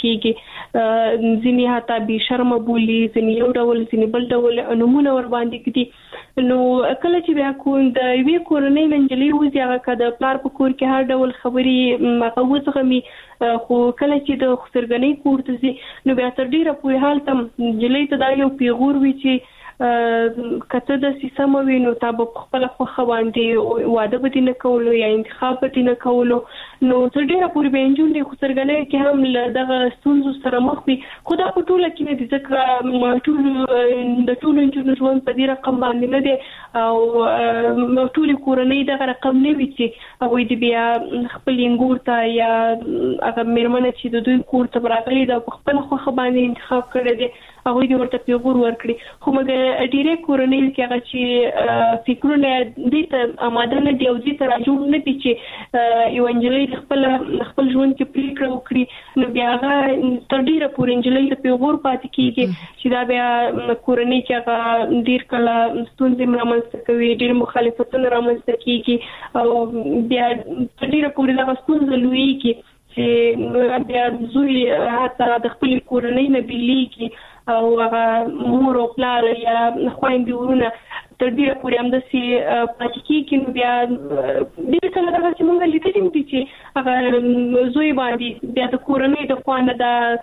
D: کیږي، ځینی حتی به شرم بولی، ځینی یو ډول ځینی بل ډول نمونه ور باندې کړي. نو کله چې بیا کو د وی کورنۍ منجلې وځي هغه کده پلار په کور کې هر ډول خبري مغوځغمي، خو کله چې د خسرګنۍ کور ته ځي نو بیا تر ډیره په حال تم جلې ته دا یو پیغور وی چې کته د سیستم وینو تاسو په خپل خو باندې واده به نه کولو یا انتخاب به نه کولو، نو تر ډیره پورې به انجونې خسرګنۍ کې هم دغه ستونزو سره مخ وي. خو دا په ټوله کې نه دي ځکه ټول د ټول انجونو ژوند په دې رقم باندې نه دي او ټول کورنۍ دغه رقم نه وي چې هغه دې بیا خپل انګور ته یا هغه میرمنه چې د دوی کور ته راغلي دا په خپل خو باندې انتخاب کړی دی هغه دې ورته پیغور ورکړي. خو مګر ډیره کورنۍ کې هغه چې فکرونه دې ته آماده نه دی او دې ته راجوړ نه دي چې یو انجلۍ خپل خپل ژوند کې پریکړه وکړي، نو بیا هغه تر ډیره پورې انجلۍ ته پیغور پاتې کیږي چې دا بیا کورنۍ کې هغه ډیر کله ستونزې رامنځته کوي، ډیر مخالفتونه رامنځته کیږي او بیا تر ډیره پورې دا ستونزه لویږي چې بیا زوی حتی د خپل کورنۍ نه بیلیږي او هغه مور او پلار یا خويندې ورونه تر ډیره پورې هم د سي پاتې کیږي. نو بیا د څه لپاره چې موږ لیدلې دي چې هغه زوی باندې بیا د کورنۍ د خوانه د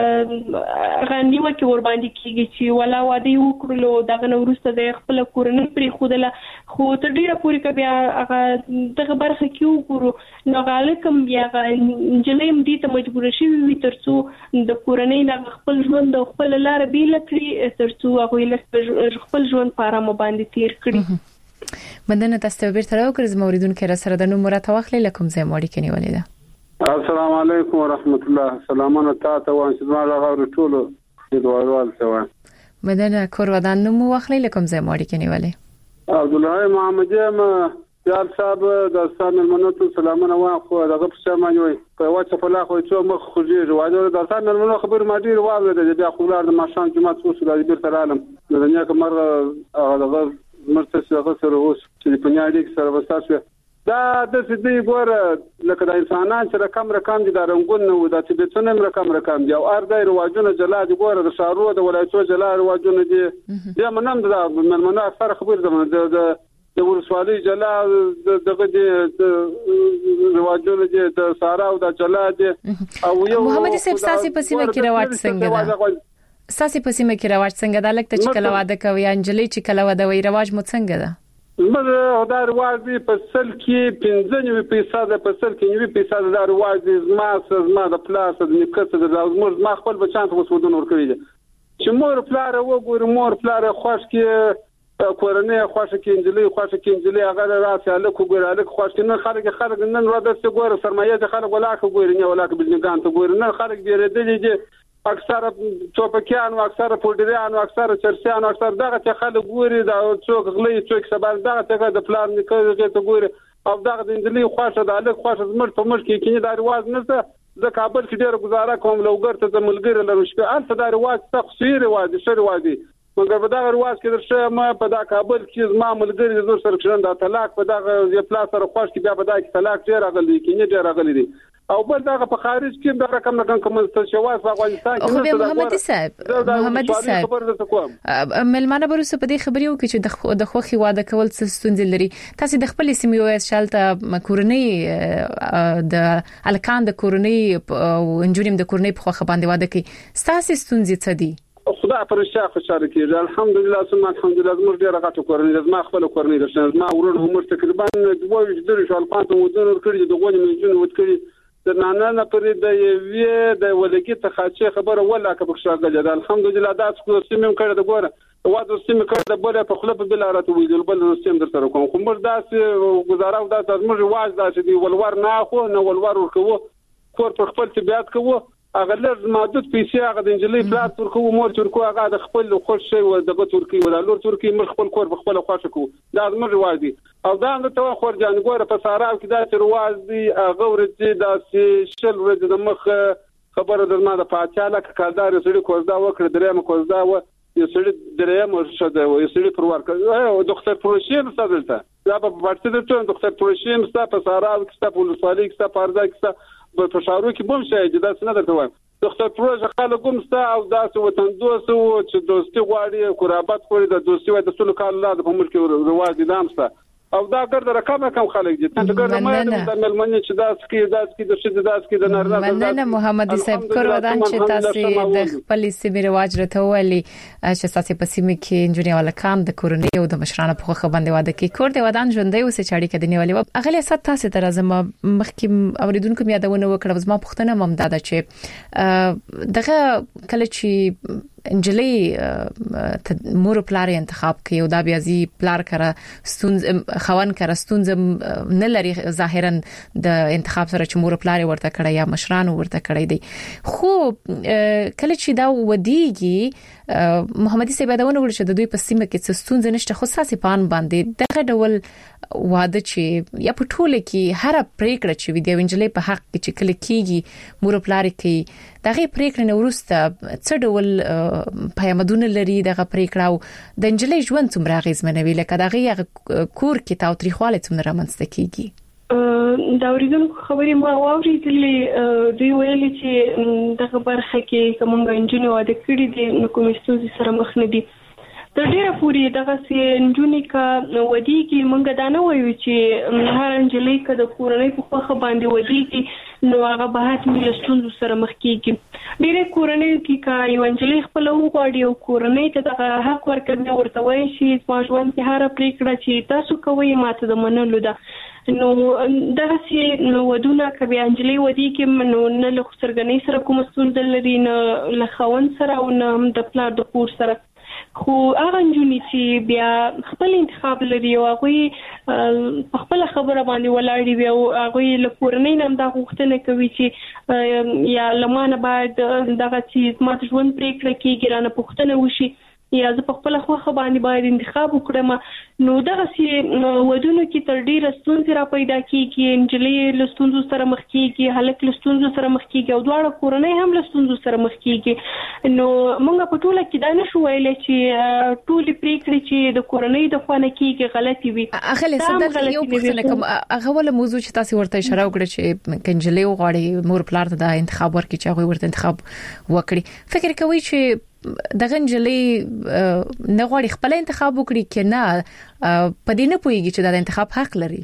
D: غنیوه کې ور باندې کیږي چې ولا واده وکړلو دغه نورسته د خپل کورنۍ پرې خودله، خو تر ډیره پورې ک بیا هغه دغه برخه کې وګورو نو غالکم بیا جلیم دي ته مجبور شي وي تر څو د کورنۍ نه خپل ژوند او خپل لار بیل کړی تر څو هغه خپل ژوند په آرام باندې تیر کړی.
A: مندنه تاسو به تر اوګرز موریدونکو را سره د نو مرته واخلې لکم زه موري کني ولیدا.
E: السلام علیکم ورحمت الله. سلامونه تاسو ته وان چې ما راغور ټولو د دوالوال سوا.
A: مدنه کور ودان نو واخلې لکم زه موري کني ولی.
E: عبد الله محمد یم یار صاحب د سان المنوت سلامونه واخو دغه په سامان وي په واټس په لاخو چې مخ خوږي واده د سان المنوت خبر ما ډیر واو د بیا خولار د ماشان جمعه څو د بیر تر عالم د دنیا کومر هغه دغه مرته څنګه سره اوس چې په نیا دې سره وساسه دا د دې ګوره لکه د انسانان چې رقم رقم دي دا رنګون نو د طبيعتونو رقم رقم دي او ارده رواجونه جلا دي ګوره د شارو د ولایتو جلا رواجونه دي بیا منم دا منمنه اکثر خبر زمون د د ورسوالي جلا دغه د رواجونه دي د سارا او د جلا دي او یو
A: محمد صاحب ساسي پسیمه کې رواج څنګه ده ساسي پسیمه کې رواج څنګه ده لکه چې کله واده کوي انجلي چې کله واده وي رواج مو څنګه ده
E: مله دا رواج دی په سل کې پنځه نوي پیسې ده په سل کې نوي پیسې ده رواج دی زما زما د پلاس د نکته د زموږ ما خپل بچان ته وسودون ورکوي چې مور پلار وګور مور پلار خوښ کې کورنۍ خوښ کې انجلي خوښ کې انجلي هغه راځي الک وګور الک خوښ کې نه خلک خلک نن راځي چې ګور سرمایه د خلک ولاکه ګور نه ولاکه بلنګان ته ګور نه خلک بیرېدلې دي اکثر ټوپکیان او اکثر پوډریان او اکثر چرسیان او اکثر دغه چې خلک ګوري دا څوک غلي څوک سبا دغه څنګه د پلان نکوي ته ګوري او دغه د انجلي خوښه د الک خوښه زمر په مړ کې کینی دا رواج نه ده کابل کې ډېر گزاره کوم لوګر ته د ملګری لرو شپه الف دا رواج تخصیصي رواج شری رواج مګر په دغه رواج کې درشه ما په دا کابل کې زما ملګری زور سره کړن دا طلاق په دغه یو پلاس سره خوښ کې بیا په دا کې طلاق ډېر راغلی کینی ډېر راغلی دي او بل دغه په خارج کې د رقم رقم کوم ستشواز په افغانستان کې
A: خو محمد صاحب محمد صاحب ملمانه بروسه په دې خبرې وکړي چې د خوخي واده کول څه ستونزې لري تاسو د خپل سیمې یو شالته کورنۍ د الکان د کورنۍ او انجونیم د کورنۍ په خوخه باندې واده کوي تاسو ستونزې څه دي
E: خدای پر شاخ خوشاله کیږي الحمدلله ثم الحمدلله زموږ ډیره غټه کورنۍ زما خپل کورنۍ درشنه زما ورور هم تقریبا دوه درې شال پانته ودور کړی د غوړي منځونه ود کړی د نانانه پرې د یوې د ولګي ته خاصه خبره ولا که بخښاګل ده الحمدلله دا څه سیمه کړه د ګوره واده سیمه کړه د بل په خپل بل راته ویل بل سیمه در سره کوم خو موږ داسې گزاره او داسې موږ واج داسې دی ولور نه خو نه ولور ورکوو کور په خپل طبيعت کوو هغه لږ محدود پیسې هغه د انجلي پلاټ ترکو مور ترکو هغه د خپل خوښ شي او د ترکی او د لور ترکی مر خپل کور په خپل خوښ کو دا زموږ رواج دي او دا د تو خور جان ګوره په ساراو کې دا رواج دي هغه ورته دا شل ورځې د مخ خبره درما د پاتاله کالدار سړي کوزدا وکړه درېم کوزدا و یو سړي درېم شته یو سړي پرور کړ او ډاکټر پروشین ستاسو دا په پارتي ته ډاکټر پروشین ستاسو په ساراو کې ستاسو په لوسالي کې ستاسو پارځه کې په شارو کې بم شي دا څنګه درته وایم ډاکټر پروژه خلکوم ستا او داسې وطن دوستو چې دوستي غواړي قرابت غواړي د دوستي وای د ټول کال لا د ملک رواج دي دامسته او دا ګرځه رقم کم خلک دي څنګه ګرځه مې د ملمنې چې داس کې داس کې د شید داس کې د نارنه
A: مننه محمد صاحب کور ودان چې تاسو د خپل سیمې رواج رته ولي چې تاسو په سیمې کې انجنیر ولکان د کورنۍ او د مشرانو په خو باندې واده کې کور دی ودان ژوندۍ اوسه چاړي کې دی ولي اغلی ست تاسو تر زم مخکې اوریدونکو یادونه وکړه زما پښتنه ممداده چې دغه کله چې انجلي مور پلار انتخاب کوي او دا بیا زی پلار کړه ستونز خوان کړه ستونز نه لري ظاهرا د انتخاب سره چې مور پلار ورته کړه یا مشران ورته کړی دی خو کله چې دا ودیږي محمد صاحب دا ونه ول چې د دوی په سیمه کې څه ستونز نشته خو ساسي پان باندې دغه ډول واده چې یا په ټوله کې هر پریکړه چې وی دی انجلي په حق کې چې کله کیږي مور پلار کې دغه پریکړه نورسته څه ډول پیامدونه لري دغه پریکړه او د انجلي ژوند څومره غیزمنوي لکه دغه کور کې تاوتریخواله څومره رامنځته کیږي
D: دا اوریدونکو خبرې ما واورېدلې دوی ویلي چې دغه برخه کې کومه انجنیر واده کړی دي نو کومې ستونزې سره مخ نه دي تر ډیره پورې دغه سي انجونی کا ودی کې مونږ دا نه وایو چې هر انجلۍ کا د کورنۍ په خوخه باندې ودی کې نو هغه به هات ملستون سره مخ کیږي ډیره کورنۍ کې کا یو انجلۍ خپل وغواړي او کورنۍ ته د حق ورکړنه ورته وایي چې ما ژوند کې هر پریکړه چې تاسو کوی ماته د منلو ده نو دغه سي نو ودونه کبي انجلۍ ودی کې نو نه له خسرګنۍ سره کوم ستونزه لري نه له خوند سره او نه د پلار د کور سره خو هغه انجونی چې بیا خپل انتخاب لري او هغه په خپل خبره باندې ولاړ دی او هغه له کورنۍ نام دا غوښتنه کوي چې یا لمانه باید دغه چې ماته ژوند پریکړه کیږي رانه پوښتنه وشي یا زه په خپل خوخه باندې باید انتخاب وکړم نو دغه سي ودونو کې تر ډیره ستونزې را پیدا کیږي انجلۍ له ستونزو سره مخ کیږي هلک له ستونزو سره مخ کیږي او دواړه کورنۍ هم له ستونزو سره مخ کیږي نو موږ په ټوله کې دا نشو ویلای چې ټولې پریکړې چې د کورنۍ د خوانه کیږي غلطي وي
A: اخله صدق یو پوښتنه کوم هغه ول موضوع چې تاسو ورته اشاره وکړه چې کنجلې وغواړي مور پلار ته د انتخاب ورکړي چې هغه ورته انتخاب وکړي فکر کوي چې دغه انجلۍ نه غواړي خپل انتخاب وکړي کې نه پدې نه پويږي چې د انتخاب حق لري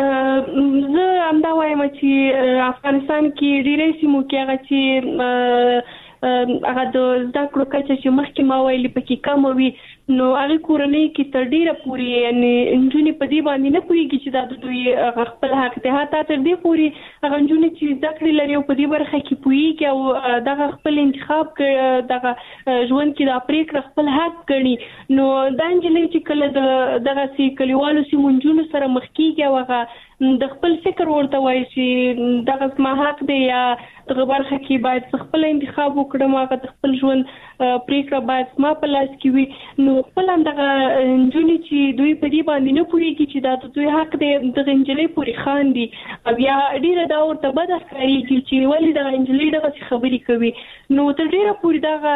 D: زه همدا وایم چې افغانستان کې ډېرې سیمو کې هغه چې هغه د زده کړو کچه چې مخکې ما ویلي پکې کم وي نو هغه کورنۍ کې تر ډیره پوري یعنی انجونی په دې باندې نه پوهیږي چې دا د دوی خپل حق ته حتی تر دې پوري هغه انجونی چې زده کړې لري او په دې برخه کې پوهیږي او دغه خپل انتخاب دغه ژوند کې د پریکړه خپل حق ګڼي نو دا انجلۍ چې کله د دغه سي کلیوالو سیمونجونو سره مخ کیږي هغه د خپل فکر ورته وایي چې دغه ما حق دی یا دغه برخه کې باید خپل انتخاب وکړم هغه خپل ژوند پریکړه باید ما په لاس کې وي نو خپل دغه انجونی چې دوی په دې باندې نه پوهیږي چې دا د دوی حق دی د انجلۍ پوری خان دي بیا ډیره دا ورته بد ښکاري چې ولې د انجلۍ دغه خبرې کوي نو تر ډیره پوری دغه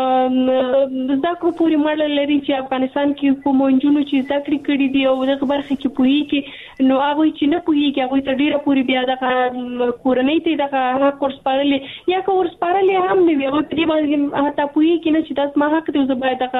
D: زده کړو پوری مړ لري چې افغانستان کې کوم انجونو چې زده کړې کړې دي او دغه برخه کې پوهیږي نو هغه چې نه پوهیږي هغه تر ډیره پوری بیا دغه کورنۍ ته دغه حق ورسپارلې یا کو ورسپارلې هم نه وي هغه په دې باندې حتی پوهیږي نه چې دا ما حق دی زه باید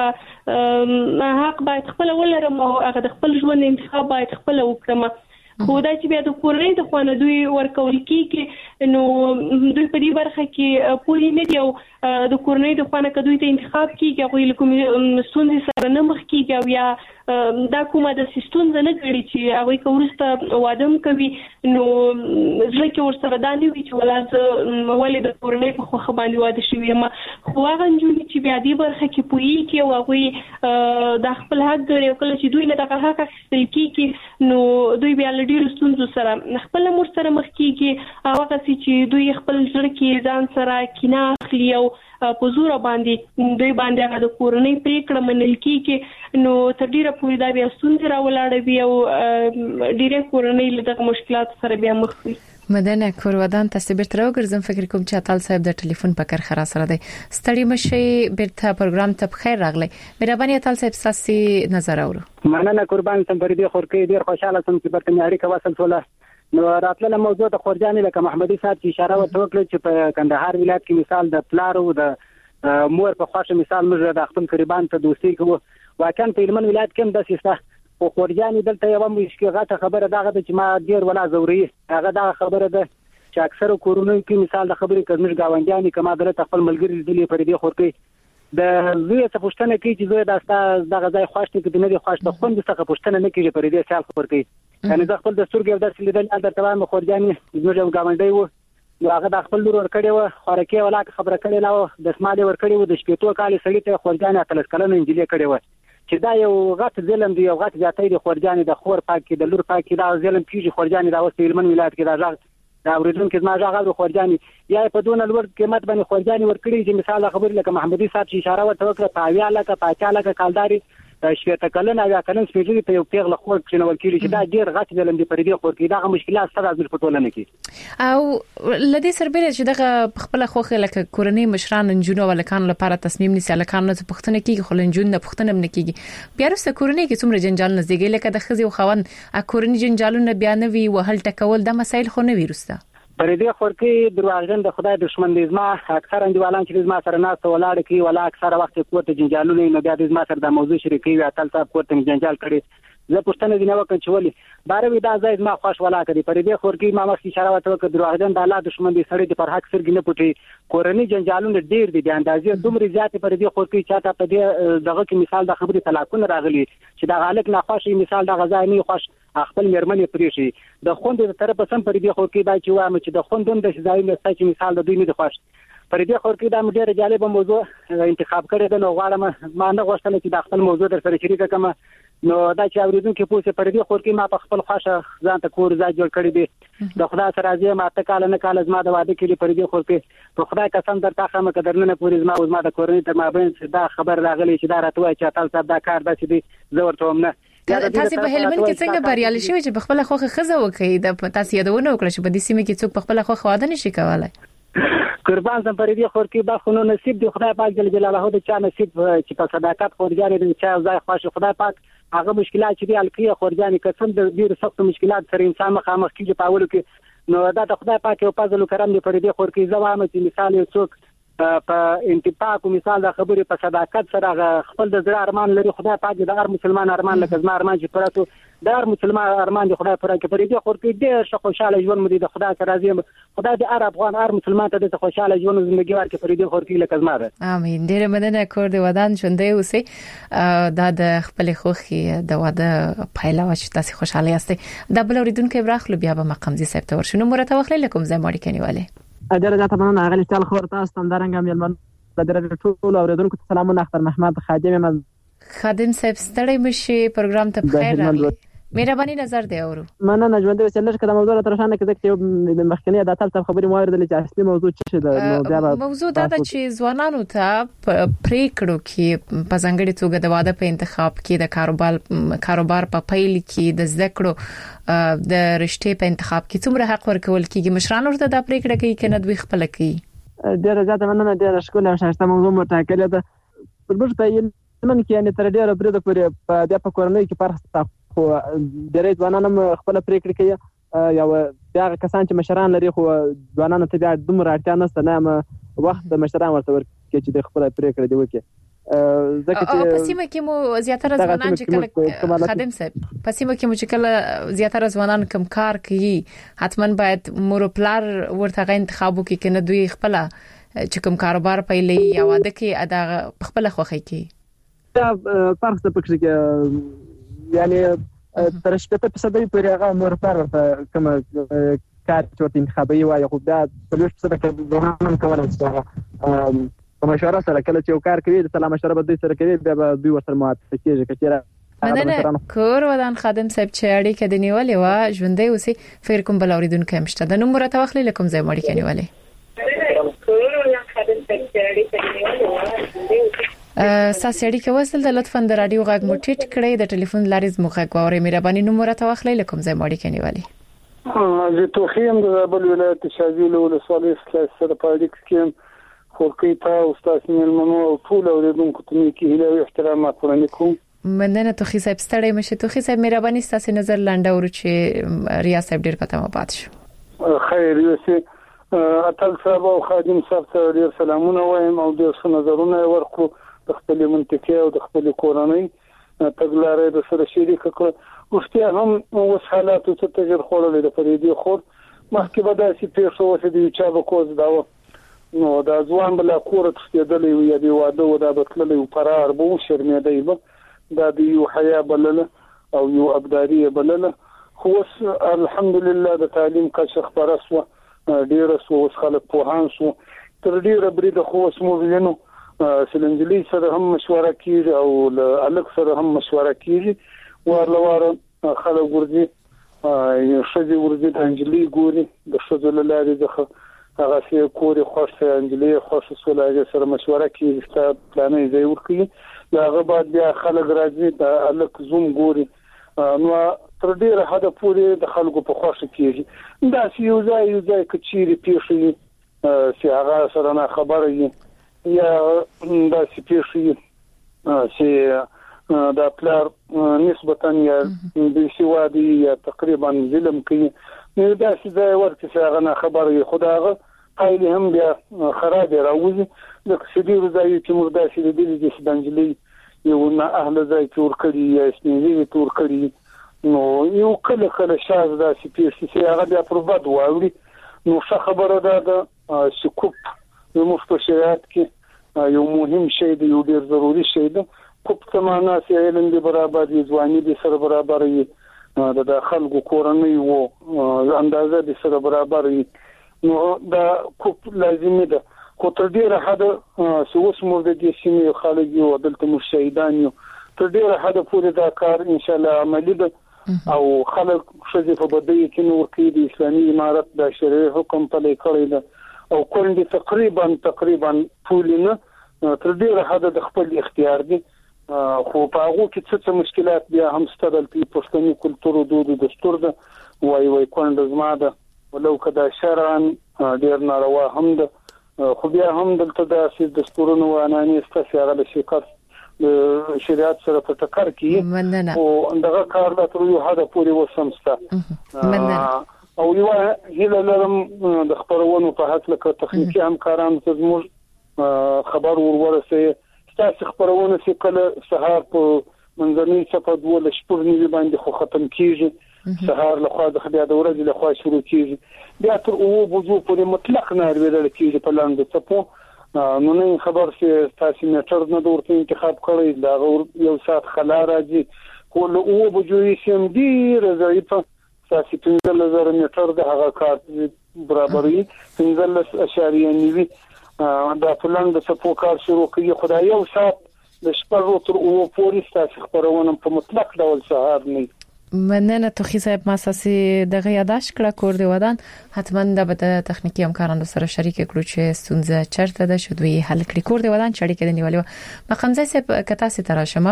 D: دغه حق باید خپل ولرم او هغه د خپل ژوند انتخاب باید خپل وکړم خو دا چې بیا د کورنۍ د خوانه دوی ورکول کیږي نو دوی په دې برخه کې پوری نه دی او د کورنۍ د خوانه کدوې ته انتخاب کیږي هغه کوم ستونزې سره نه مخ کیږي او یا دا کومه د سیستم نه غړي چې هغه کورسته وادم کوي نو ځکه ورسره دا نه وی چې ولازم ولې د کورنۍ په خو باندې واده شوی ما خو هغه جوړي چې بیا دې برخه کې پوي کې او هغه د خپل حق غړي کله چې دوی نه دغه حق اخیستل کیږي نو دوی بیا ډیر ستونزو سره خپل مور سره مخ کیږي هغه چې دوی خپل ځړ کې ځان سره کینه اخلي او په زور باندې دوی باندې هغه د کورنۍ پریکړه منل کیږي نو تر ډیره پوری دا بیا ستونزې راولاړوي او ډیره کورنۍ له دغه مشکلات سره بیا مخ وي
A: مدنه کورودان تاسو بیرته راوګرځم فکر کوم چې اتل صاحب د ټلیفون په کار خرا سره دی ستړي مشي بیرته پروګرام ته بخیر راغلی مهرباني اتل صاحب ساسي نظر اورو
F: مننه قربان سم پردي خورکې ډیر خوشاله سم چې برته معیاري کا وصل شول نو راتله موضوع د خورجانې لکه محمدي صاحب چې اشاره وکړه چې په کندهار ولایت کې مثال د پلارو د مور په خاصه مثال موږ د خپل قربان ته دوستي کوو واکن په هلمند ولایت کې هم د سیسه او خورجانې دلته یو مشکل غټه خبره دغه چې ما ډیر ولا زوري هغه دا خبره ده چې اکثر کورونو کې مثال د خبرې کومش گاونډیان کما دلته خپل ملګری دي پر دې خورکې د زوی څه پوښتنه کوي چې زوی داستا دغه ځای خوښته کې نه دي خوښته خوند څه پوښتنه نه کوي پر دې سال خبر کوي یعنی د خپل دستور کې د لیدل د تمام خورجانې زموږ گاونډي وو نو هغه د خپل لور ور کړی و خورکې ولا خبره کړې لا د سماله ور کړی و د شپېتو کال سړی ته خورجانې اتلس کلن انجلې کړی و چې دا یو غټ ظلم دی یو غټ ځاتې د خورجانې د خور پاکي د لور پاکي دا ظلم کیږي خورجانې دا وسته هلمند ولایت کې دا ځای دا ورېدون کې ما ځای خورجانې یا په دون لور قیمت باندې خورجانې ور کړی چې مثال خبر لکه محمدي صاحب چې اشاره وکړه پاویا لکه پاچا لکه کالداري شپېته کلن یا کلن سپېږی په یو پیغله خور کې نو ورکړي چې دا ډیر غټ ظلم دی پر دې خور کې دا مشکلات سره د ټولنې کې
A: او لدی سربېره چې دغه خپل خوخه لکه کورنۍ مشران انجونو ولکان لپاره تصمیم نیسي لکان نه پښتنه کیږي خل انجون نه پښتنه نه کیږي بیا رسته کورنۍ کې څومره جنجال نه زیږي لکه د خزي او خوان ا کورنۍ جنجالونه بیا نه وی وهل ټکول د مسایل خو نه ویرسته
F: پر دې خور کې دروازن د خدای دشمن دي زما اکثر انډیوالان چې زما سره ناس ولاړ کی ولا اکثر وخت کوته جنجالونه نه بیا د زما سره د موضوع شریکي وي اتل صاحب کوته جنجال کړي زه پښتنه دي نه وکړ چې ولي باروي دا ځای زما خوش ولا کړي پر دې خور کې ما مخ اشاره وکړه دروازن د الله دشمن دي سړی د پر حق سرګ نه پټي کورنۍ جنجالونه ډیر دي د اندازې دومره زیات پر دې خور کې چاته په دې دغه کې مثال د خبرې طلاقونه راغلي چې د غالک نه خوشي مثال د غزا نه خوش خپل مرمنې پریشي د خوند د طرف سم پر دې خور کې دا چې وامه چې د خوندوم د ځای نه چې مثال د دوی نه خوش پر دې خور کې دا ډېر جالب موضوع انتخاب کړی د نو غواړم ما نه غوښتل چې د خپل موضوع در سره شریک کړم نو دا چې اوریدونکو پوسه پر دې خور کې ما په خپل خاصه ځان ته کور ځای جوړ کړی دی د خدای سره راځي ما ته کال نه کال زما د واده کې پر دې خور کې په خدای قسم درته خامه قدرنه پوری زما او زما د کورنۍ تر مابین دا خبر راغلی چې دا راته وایي چې تاسو صاحب دا کار داسې دی زه ورته هم نه
A: تاسو په هلمند کې څنګه بریالي شوی چې په خپل خوخه خزه وکړي د تاسو یادونه وکړه چې په دې سیمه کې څوک په خپل خوخه واده نشي کولای
F: قربان زم پر دې خور کې با خونو نصیب دی خدای پاک جل جلاله د چا نصیب چې په صداقت خورجانې د چا ځای خوښ خدای پاک هغه مشکلات چې دی الکیه خورجانې قسم د ډیر سخت مشکلات سره انسان مخامخ کیږي په اولو کې نو دا د خدای پاک او فضل او کرم دی پر دې خور کې زوامه چې مثال یو څوک په انتفاق او مثال د خبرې په صداقت سره خپل د زړه ارمان لري خدای پاک د هر مسلمان ارمان لکه زما ارمان چې پراتو د هر مسلمان ارمان دی خدای پر کې پر دې خور کې ډېر خوشاله ژوند مو دي د خدای سره راځي خدای د هر افغان هر مسلمان ته د خوشاله ژوند ژوندۍ ورکړي پر دې خور کې لکه زما ده
A: امين ډېر مننه کور دی ودان ژوندۍ اوسې دا د خپل خوخي د واده پایله چې تاسو خوشاله یاست د بل اوریدونکو برخلو بیا به مقامزي سپت ورشنو مرته وخت لکم زه ماړی کنيواله
G: اجازه ته مننه غلی تعال خبر تاسو تم درنګ مېلمن د درې ټول اوریدونکو ته سلامونه اختر محمد خادم
A: خادم صاحب ستړی مشي پروګرام ته بخیر راغلی مهرباني نظر دی اورو
G: مننه ژوند دې چلر کده موضوع تر شان کې چې مخکنی د تل خبري موارد چې اصلي موضوع څه ده
A: موضوع دا چې ځوانانو ته پریکړو کې په ځانګړي توګه د واده په انتخاب کې د کاروبار کاروبار په پیل کې د ذکرو د رشتې په انتخاب کې څومره حق ورکول کېږي مشران ورته د پریکړه کوي کنه دوی خپل کوي
G: ډیره زیاته مننه ډیره شکر یم شایسته موضوع متأکله ده پربر ته من کې یعنی تر ډیره بری د پورې په د په کورنۍ کې پرخ خو ډېر ځوانان خپل پریکړه کوي یا دا کسان چې مشران لري خو ځوانان ته بیا دومره اړتیا نشته نه وخت د مشران ورته ورکړي چې د خپل پریکړه دی وکړي
A: ځکه چې په سیمه کې مو زیاتره ځوانان چې کله خادم صاحب په سیمه کې مو چې کله زیاتره ځوانان کم کار کوي حتمان باید مور پلار ورته غو انتخاب وکړي کنه دوی خپل چې کوم کاروبار پیلې یا واده کې ادا خپل خوخي کوي
G: دا فرق څه پکې کې یعنی تر شپږ په صدې پورې هغه مور پلار ورته کوم کار چې انتخابي وایي خو دا په لوش څه کې هم کولای شي په مشوره سره کله چې یو کار کوي د سلام مشوره به دوی سره کوي بیا به دوی ورسره موافقه کیږي کچېره
A: مننه کور ودان خادم صاحب چې اړیکه د نیولې و ژوندۍ اوسې فکر کوم بل اوریدونکو همشته د نوم راته واخلې لکم زې مړی کني والے کور ودان خادم صاحب چې اړیکه د نیولې و ژوندۍ اوسې ساسيړي کې وصل د لطفا د رادیو غږ مو ټیټ کړئ د ټلیفون لارې زموږ غوړې مهرباني نوم راته واخلې لکم زې مړی کني والے
E: زه توخیم د بل ولایت شاذیل ولسوالۍ سره په اړیکه کې خورکی ته او تاسو مېلمنو او ټول اوریدونکو ته کې هیله او احترام وړاندې کوم
A: مننه توخی صاحب ستړی مشه توخی صاحب مهرباني تاسو نظر لاندې ورو چې ریاست صاحب ډیر پته ما پات شو
E: خیر یوسي اتل صاحب او خادم صاحب ته ډیر سلامونه وایم او ډیر نظرونه ورکو د خپل منطقه او د خپل کورنۍ تګلارې د سره شریک کړو وختي هم اوس حالات څه تغیر خورلې د فریدي خور مخکې به داسې پیښه وسه دی چې به کوز داو نو دا ځوان بل کور تستیدلې وي دی واده و دا بتللې فرار بو شرمېدای به دا دی یو حیا بلله او یو ابداري بلله خو الحمدلله د تعلیم کا شخ پرسو ډیر سو خلک په هانسو تر ډیره برید خو اسمو وینو سلنجلی سره هم مشوره کیږي او الک سره هم مشوره کیږي ورلواره خلک ورځي یو شذي ورځي د انجلی ګوري د شذل لاري ځخه هغه سي کوري خوښه انجلی خوښه سولای سره مشوره کیږي چې پلانې ځای ورکړي دا غباد بیا خلک راځي د الک زوم ګوري نو تر ډیره حد پورې د خلکو په خوښه کیږي دا سی یو ځای یو ځای کچيري پیښي چې هغه سره نه خبره وي یا دا سی پیښي چې دا پلار نسبتا یا د سیوادي یا تقریبا ظلم کوي نو دا سی ځای ورته چې هغه نه خبره وي خدایغه قایل هم بیا خراب راوځي د کسدي ځای چې مردا شي د دې د سبنجلي یو نه اهل ځای تور کړی یا سنځي تور کړی نو یو کله کله شاز دا سی پیښي چې هغه بیا پر بد واوري نو څه خبره ده د سکوپ د مفتشرات کې یو مهم شی دی یو ډیر ضروری شی دی کوپ سمانا چې علم دی برابر دی ځواني دی سره برابر دی د داخل کورنۍ وو اندازه دی سره برابر دی نو دا کوپ لازمي ده خو تر ډیره حد سوس مرده دي سیمه خلک یو دلته مشهیدان یو تر ډیره حد پورې دا کار ان شاء الله عملی ده او خلک شذ په بدی کې نور کې د اسلامي امارت د شریعه حکم په لیکړی ده او کله تقریبا تقریبا ټولنه تر ډیره حد د خپل اختیار دي خو په هغه کې څه مشکلات بیا هم ستدل په پښتني کلتور او دود دستور ده وای وای کونډ زما ده ولو کدا شرعن ډیر ناروا هم ده خو بیا هم دلته د سیاست دستورونو و اناني استفاده له شکایت شریعت سره په ټکر کې او دغه کار د تر یو حد پورې وسمسته او یو هله لرم د خبرونو په حق لکه تخنیکی همکارانو ته زموږ خبر ورورسه تاسو خبرونه چې کله سهار په منځنۍ صفه دوله شپږ نیوي باندې خو ختم کیږي سهار له خوا د خدای د ورځې له خوا شروع کیږي بیا تر او بوجو پورې مطلق نه ورېدل کیږي په لاندې صفو نو نه خبر چې تاسو میټر نه دورته انتخاب کړی دا یو ساعت خلا راځي خو له او بجوي سم دي ضعیفه تاسو پنځه زره میټر د هغه کار برابرۍ پنځه اشاریه نیوي دا پلان د سپو کار شروع کړي خدای یو ساعت د شپږ تر او پورې تاسو خبرونه په مطلق ډول سهار نه
A: مننه توخی صاحب ما ساسي دغه یاداش کړه کور دی ودان حتما د تخنیکی همکارانو سره شریک کړو چې ستونزه چرته ده شو دوی حل کړي کور دی ودان چړې کې نیولې ما خمزه صاحب کتا سي تراشمه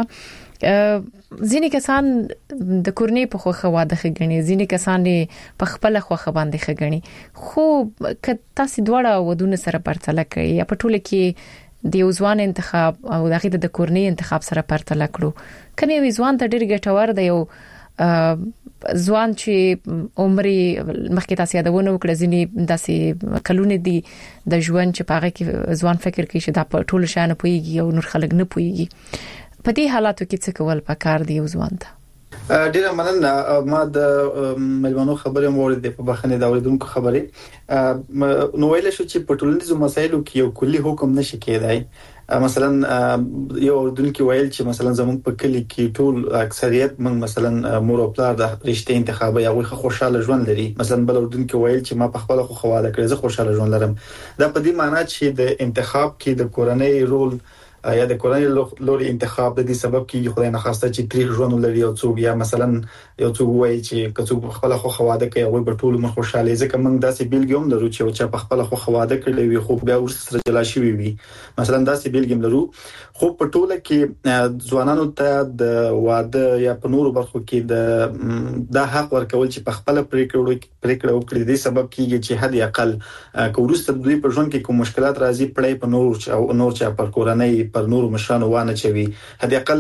A: ځینې کسان د کورنۍ په خوخه واده خګنی ځینې کسان په خپل خوخه باندې خګنی خو کتا سي دواړه ودونه سره پرتله کوي په ټوله کې د یوځوان انتخاب او دغه د کورنۍ انتخاب سره پرتله کړو کني وځوان ته ډېر ګټور دی یو ځوان چې عمرې مخکې تاسو یادونه وکړه ځینې داسې کلونه دي د ژوند چې پاره کې ځوان فکر کوي چې دا په ټول شان پويږي او نور خلک نه پويږي په دې حالاتو کې څه کول پکار دی ځوان ته
C: ډیره مننه ما د ملمنو خبرې مورید په بخنه دا اوریدونکو خبرې نو ویل شو چې په ټولنیزو مسایلو کې یو کلی حکم نشي کېدای مثلا یو اردوونکو ویل چې مثلا زموږ په کلی کې ټول اکثریت موږ مثلا مور او پلار د رښتې انتخاب یا وي خوشاله ژوند لري مثلا بل اردوونکو ویل چې ما په خپل خو خواله کړی زه خوشاله ژوند لرم دا په دې معنی چې د انتخاب کې د کورنۍ رول یا د کورنۍ لوري انتخاب د دې سبب کې خدای نه خواسته چې تاریخ ژوند لري او څوک یا مثلا یو څوک وایي چې کڅوک خپل خو خواده کوي او په ټول مخ خوشاله ځکه موږ داسې بیلګم لرو چې په خپل خو خواده کړي وي خو بیا ورسره جلا شي وي مثلا داسې بیلګم لرو خو په ټوله کې ځوانانو ته د واده یا په نورو برخو کې د د حق ورکول چې په خپل پریکړه پریکړه وکړي د سبب کېږي چې حد اقل کوورسته دوی په ژوند کې کوم مشکلات راځي پړې په نور او نور چې پر کورنۍ پر نور مشرانو وانه چوي هدي اقل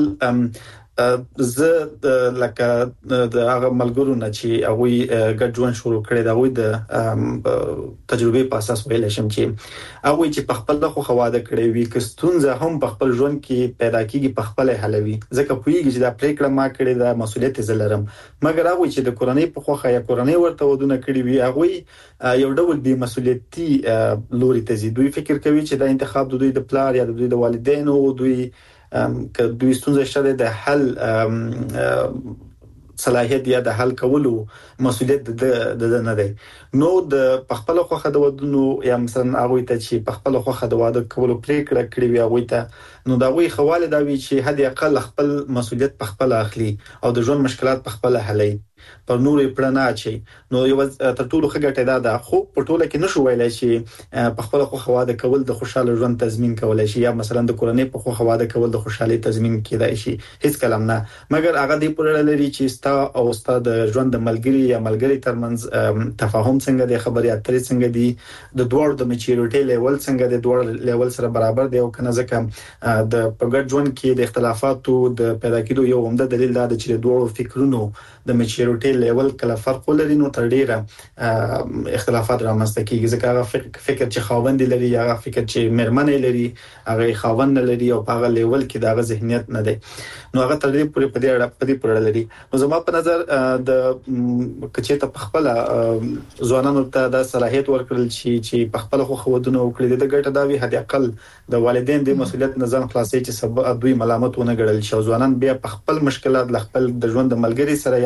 C: زه لکه د هغه ملګرو نه چې هغه ګډ ژوند شروع کړی دا وي د تجربه په اساس ویل شم چې هغه چې په خپل خو خواده کړی وي کستونزه هم په خپل ژوند کې پیدا کیږي په خپل حلوي ځکه پویږي چې دا پریکړه ما کړی دا مسولیت زلرم مګر هغه چې د کورنۍ په خوخه یا کورنۍ ورته ودونه کړی وي هغه یو ډول دی مسولیتي لوري ته زی دوی فکر کوي چې دا انتخاب د دوی د پلار یا د دوی د والدینو دوی که دوی ستونزه شته د حل صلاحیت یا د حل کولو مسولیت د نه دی نو د خپل خوخه د ودونو یا مثلا هغه ته چې په خپل خوخه د واده کولو پریکړه کړی وي هغه ته نو دا وی خواله دا وی چې هدي اقل خپل مسولیت په خپل اخلي او د ژوند مشکلات په خپل حلي پر نورې پړنا چي نو یو تر ټولو خګټه دا ده خو په ټوله کې نشو ویلای چې په خپل خو خواده کول د خوشاله ژوند تضمین کولای شي یا مثلا د کورنۍ په خو خواده کول د خوشحالي تضمین کیدای شي هیڅ کلام نه مګر هغه دی پر لري چې ستا او ستا د ژوند د ملګری یا ملګری ترمنځ تفاهم څنګه د خبرې اترې څنګه دي د دوړ د میچورټي لیول څنګه د دوړ لیول سره برابر دی او کنه ځکه د پګړ ژوند کې د اختلافاتو د پیدا کېدو یو عمده دلیل دا دی چې دوړ فکرونو د میچورټي لیول کله فرق ولري نو تر ډیره اختلافات رامنځته کیږي ځکه هغه فکر چې خاوند لري یا فکر چې مرمنه لري هغه خاوند لري او په هغه لیول کې دا غو ذهنیت نه دی نو هغه تر دې پورې په دې اړه په دې پورې لري نو زما په نظر د کچې ته په خپل ځوانانو ته د صلاحیت ورکړل شي چې په خپل خو خودونه وکړي د ګټه دا وي هدي اقل د والدین د مسولیت نظام خلاصي چې سبب دوی ملامت ونه ګڼل شي ځوانان بیا په خپل مشکلات خپل د ژوند د ملګری سره یا ملګری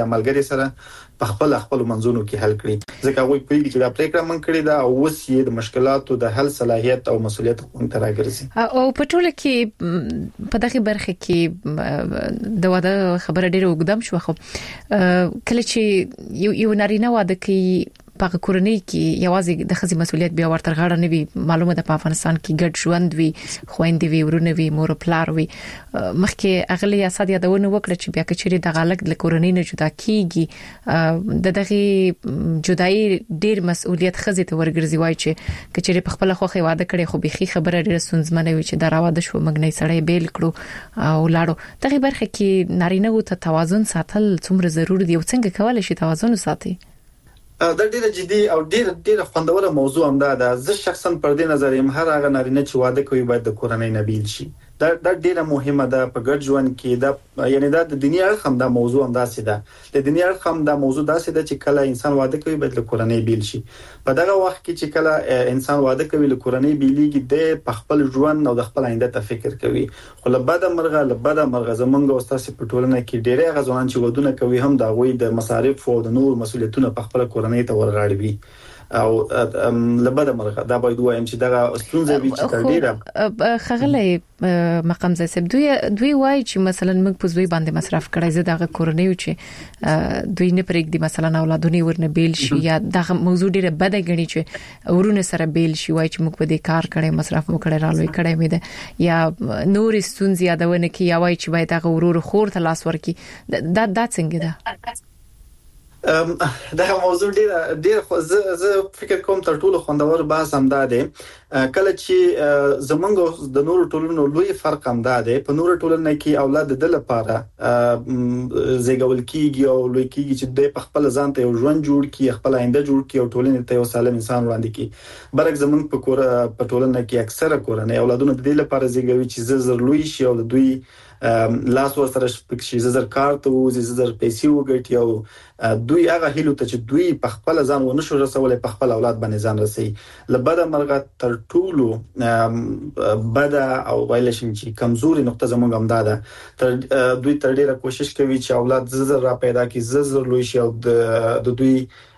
C: سره په خپل خپل منځونو کې حل کړي ځکه وایي په چې دا پریکړه من کړی دا او وسیې د مشکلاتو د حل صلاحیت او مسولیت مونږ ته راګرځي
A: او په ټوله کې په دغه برخه کې د واده خبره ډیره وګدم شو خو کله چې یو یو نارینه واده کوي په کورنۍ کې یوازې د خزي مسولیت بیا ورته غاړه نه وي معلومه ده په افغانستان کې ګډ ژوند وي خويندې وي ورونه وي مور پلار وي مخکې اغلی اساد یادونه وکړه چې بیا کچېری د غالک د کورنۍ نه جدا کیږي د دغه جدای ډیر مسولیت خزي ته ورګرځي وای چې کچېری په خپل خوخه واده کړي خو بيخي خبره ډیره سنځمنه وي چې دا راواده شو مګنی سړی بیل کړو او لاړو دغه برخه کې نارینه وو ته توازن ساتل څومره ضروري دی او څنګه کولای شي توازن وساتي
C: دا ډیره جدي او ډیره ډیره خوندوره موضوع هم ده زه شخصا پر دې نظر یم هر هغه نارینه چې واده کوي باید د کورنۍ نه بیل شي دا دا ډیره مهمه ده په ګډ ژوند کې دا یعنی دا د دنیا هم دا موضوع هم داسې ده د دنیا هم دا موضوع داسې ده چې کله انسان واده کوي باید له کورنۍ بیل شي په دغه وخت کې چې کله انسان واده کوي له کورنۍ بیلیږي د په خپل ژوند او د خپل آینده ته فکر کوي خو له بده مرغه له بده مرغه زمونږ او تاسو په ټولنه کې ډیره غزوان چې ودونه کوي هم دا غوي د مصارف او د نور مسولیتونه په خپل کورنۍ ته ورغاړي او لبدا مرغه دا باید وایم چې دا ستونزه وي چې ډیره
A: خغله مقام زسب دوی دوی وای چې مثلا موږ په زوی باندې مصرف کړای زه دغه کورنۍ چې دوی نه پرېږدي مثلا اولادونه ورنه بیل شي یا دغه موضوع ډیره بده غني چې ورونه سره بیل شي وای چې موږ په دې کار کړي مصرف وکړي رالوي کړي مې ده یا نور ستونزې یادونه کې یا وای چې باید هغه ورور خور ته لاس ورکي دا دا څنګه ده
C: ام دا موضوع ډیره ډیره زه فکر کوم تر ټولو خوندور بحث هم ده کله چې زمونږ د نورو ټولنو لوی فرق هم ده په نورو ټولنو کې اولاد د لپاره زیږول کیږي او لوی کیږي چې د خپل ځان ته یو ژوند جوړ کړي خپل آینده جوړ کړي او ټولنې ته یو سالم انسان وړاندې کړي برعکس زمونږ په کور په ټولنه کې اکثره کورنۍ اولادونه د لپاره زیږوي چې زر لوی شي او دوی لاس ورسره شي زر کار ته وځي زر پیسې وګټي او دوی هغه هیلو ته چې دوی په خپل ځان ونه شو رسولای په خپل اولاد باندې ځان رسي لبدا مرغه تر ټولو بدا او ویل شي چې کمزوري نقطه زموږ هم ده تر دوی تر ډیره کوشش کوي چې اولاد زر را پیدا کړي زر لوي شي او د دوی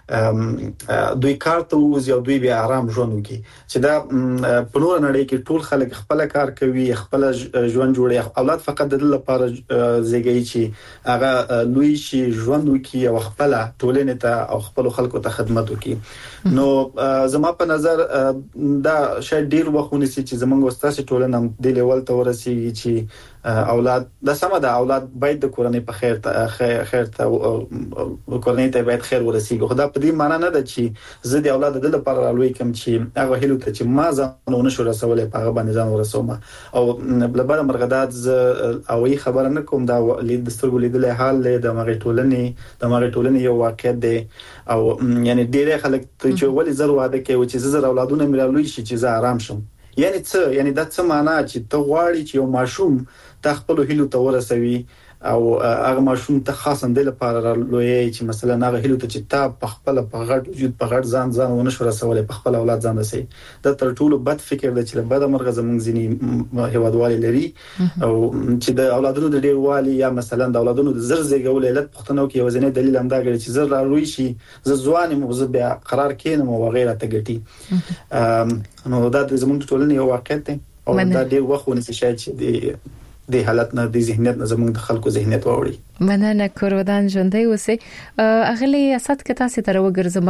C: دوی کار ته وځي او دوی بیا آرام ژوند وکړي چې دا په نور نړۍ کې ټول خلک خپل کار کوي خپل ژوند جوړي اولاد فقط د لپاره زیږي چې هغه لوی شي ژوند وکړي او خپل ټولنې ته او خپل خلکو ته خدمت وکړي نو زما په نظر دا شاید ډیر وختونه چې زمونږ استاد ټولنه د لیول ته ورسیږي چې اولاد د سم د اولاد باید د کورنۍ په خیر ته خیر ته کورنۍ ته باید خیر ورسیږي خدا په دې معنی نه ده چې زه د اولاد د لپاره لوي کوم چې هغه هلو ته چې ما ځانونه شو رسولې په هغه باندې ځان ورسوم او بلبل مرغدات ز او ای خبره نه کوم دا لید دستور لیدلې حال د مغه ټولنې د مغه ټولنې یو واقعیت دی او یعنی ډیره خلک چې ولې زر واده کوي چې زر اولادونه مې لوي شي چې زه آرام شم یعنی څه یعنی دا څه معنی چې ته غواړي چې یو ماشوم ته خپل هیلو ته ورسوي او هغه ماشوم ته خاصه د لپاره لوی چې مثلا هغه هیلو ته چې تا په خپل په غړ وجود په غړ ځان ځان ونه شو رسولې په خپل اولاد ځان رسي دا تر ټولو بد فکر دی چې بد مرغه زمونږ ځینی هیوادوالي لري او چې د اولادونو د ډیر والي یا مثلا د اولادونو د زر زیږول علت پښتنو کې یو ځنې دلیل هم دا غړي چې زر راوي شي ز ځوان مو زه بیا قرار کینم او غیره ته ګټي نو دا د زمونږ ټولنې یو واقعیت دی او دا ډیر وخت ونیسي شاید چې د د حالت نه د ذهنیت نه زموږ د خلکو ذهنیت ووري
A: مننه کورودان ژوندۍ اوسئ اغلی اسد که تاسو تر وګرځم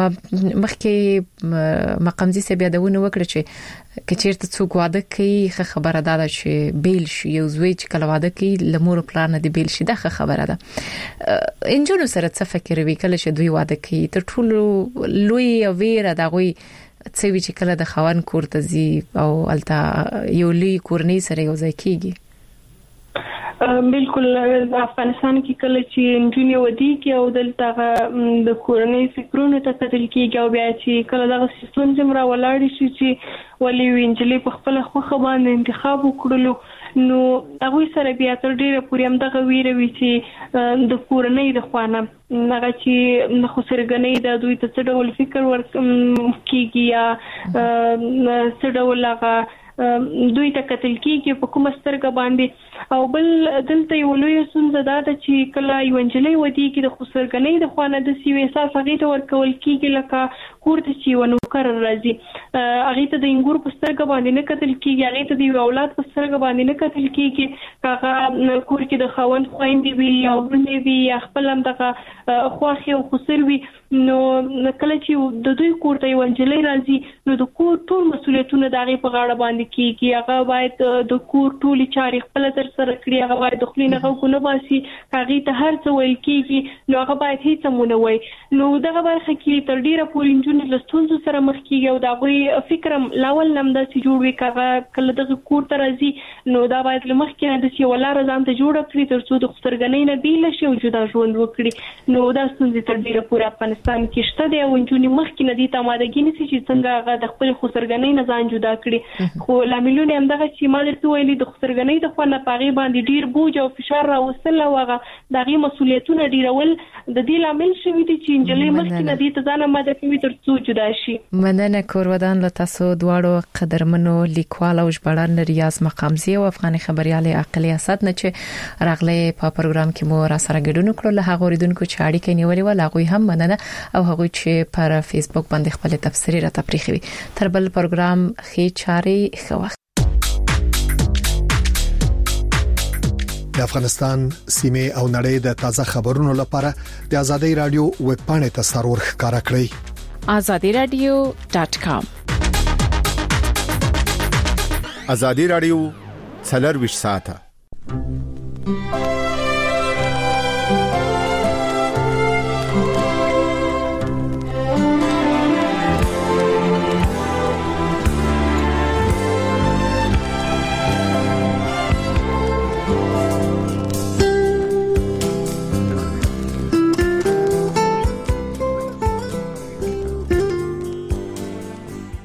A: مخکې مقام دې سبیا دونه وکړه چې کچیرته څوک واده کوي خبره ده چې بیل شي یو زوی چې کله واده کوي لمور پلان دی بیل شي ده خبره ده انجونو سره څه فکر وی کله چې دوی واده کوي تر ټولو لوی ویره دا غوي څه وی چې کله د خوان کور ته زی او الته یو لوی کورنۍ سره یو ځای کیږي
D: بالکل افغانستان کې کله چې انجونی ودی کې او دلته د کورنۍ فکرونو ته کتل کېږي او بیا چې کله دغه سیستم زمرا ولاړ شي چې ولې وینځلې په خپل خوخه باندې انتخاب وکړلو نو هغه سره بیا تر ډیره پورې هم دغه ویره وی چې د کورنۍ د خوانه هغه چې د خسرګنۍ د دوی ته څه ډول فکر ورکېږي یا څه ډول هغه دوی ته قتل کیږي په کومه سترګه باندې او بل دلته یو لوی څنګه دا چې کله یو انجلۍ ودی کې د خسرګنۍ د خوانه د سی وی احساس هغه ته ورکول کیږي لکه کور ته چې ونو کار راځي هغه ته د انګور په سترګه باندې نه قتل کیږي هغه ته د اولاد په سترګه باندې نه قتل کیږي هغه کور کې د خوند خويندې وي او ورنه وي خپل هم دغه خواخي او خسر وي نو کله چې د دوی کور ته یو انجلۍ راځي نو د کور ټول مسولیتونه دغه په غاړه باندې کیږي هغه باید د کور ټول چاري خپل تر سره کړی هغه باید د خلینو غوونه باسي هغه ته هر څه ویل کیږي نو هغه باید هیڅ مونږ نه وای نو دغه برخه کې تر ډیره پورې انجونې له ستونزو سره مخ کیږي او دا غوي فکر لاول نم د سې جوړ وی کغه کله دغه کور ته راځي نو دا باید له مخ کې د سې ولاره ځان ته جوړ کړی تر څو د خسرګنۍ نه بیل شي او جدا ژوند وکړي نو دا ستونزې تر ډیره پورې افغانستان کې شته دی او انجونې مخ کې نه دي تمادګی نشي چې څنګه هغه د خپل خسرګنۍ نه ځان جدا کړي خو لاملونه هم دغه چې ما درته ویلي د خسرګنۍ د خو نه پاغي باندې ډیر بوج او فشار راوستل او هغه دغه مسولیتونه ډیرول د دې لامل شوی دي چې انجلۍ مخ کې نه دي ته ځان ماده کوي تر څو جدا شي
A: مننه کورودان له تاسو دواړو قدرمنو لیکوال او ژباړن ریاض مقامزی او افغاني خبريالي عقلي اسد نه چې راغله په پروګرام کې مو را سره ګډون کړل له هغه ریدونکو چې اړیکې نیولې ول هغه هم مننه او هغه چې پر فیسبوک باندې خپل تفسیری را تفریخي تر بل پروګرام خې چاري خو
H: د افغانستان سیمه او نړۍ د تازه خبرونو لپاره د ازادي رادیو ویب پاڼې ته سرور ښکارا کړئ
A: azadi radio dot com
I: ازادي رادیو څلور ویشت ساعته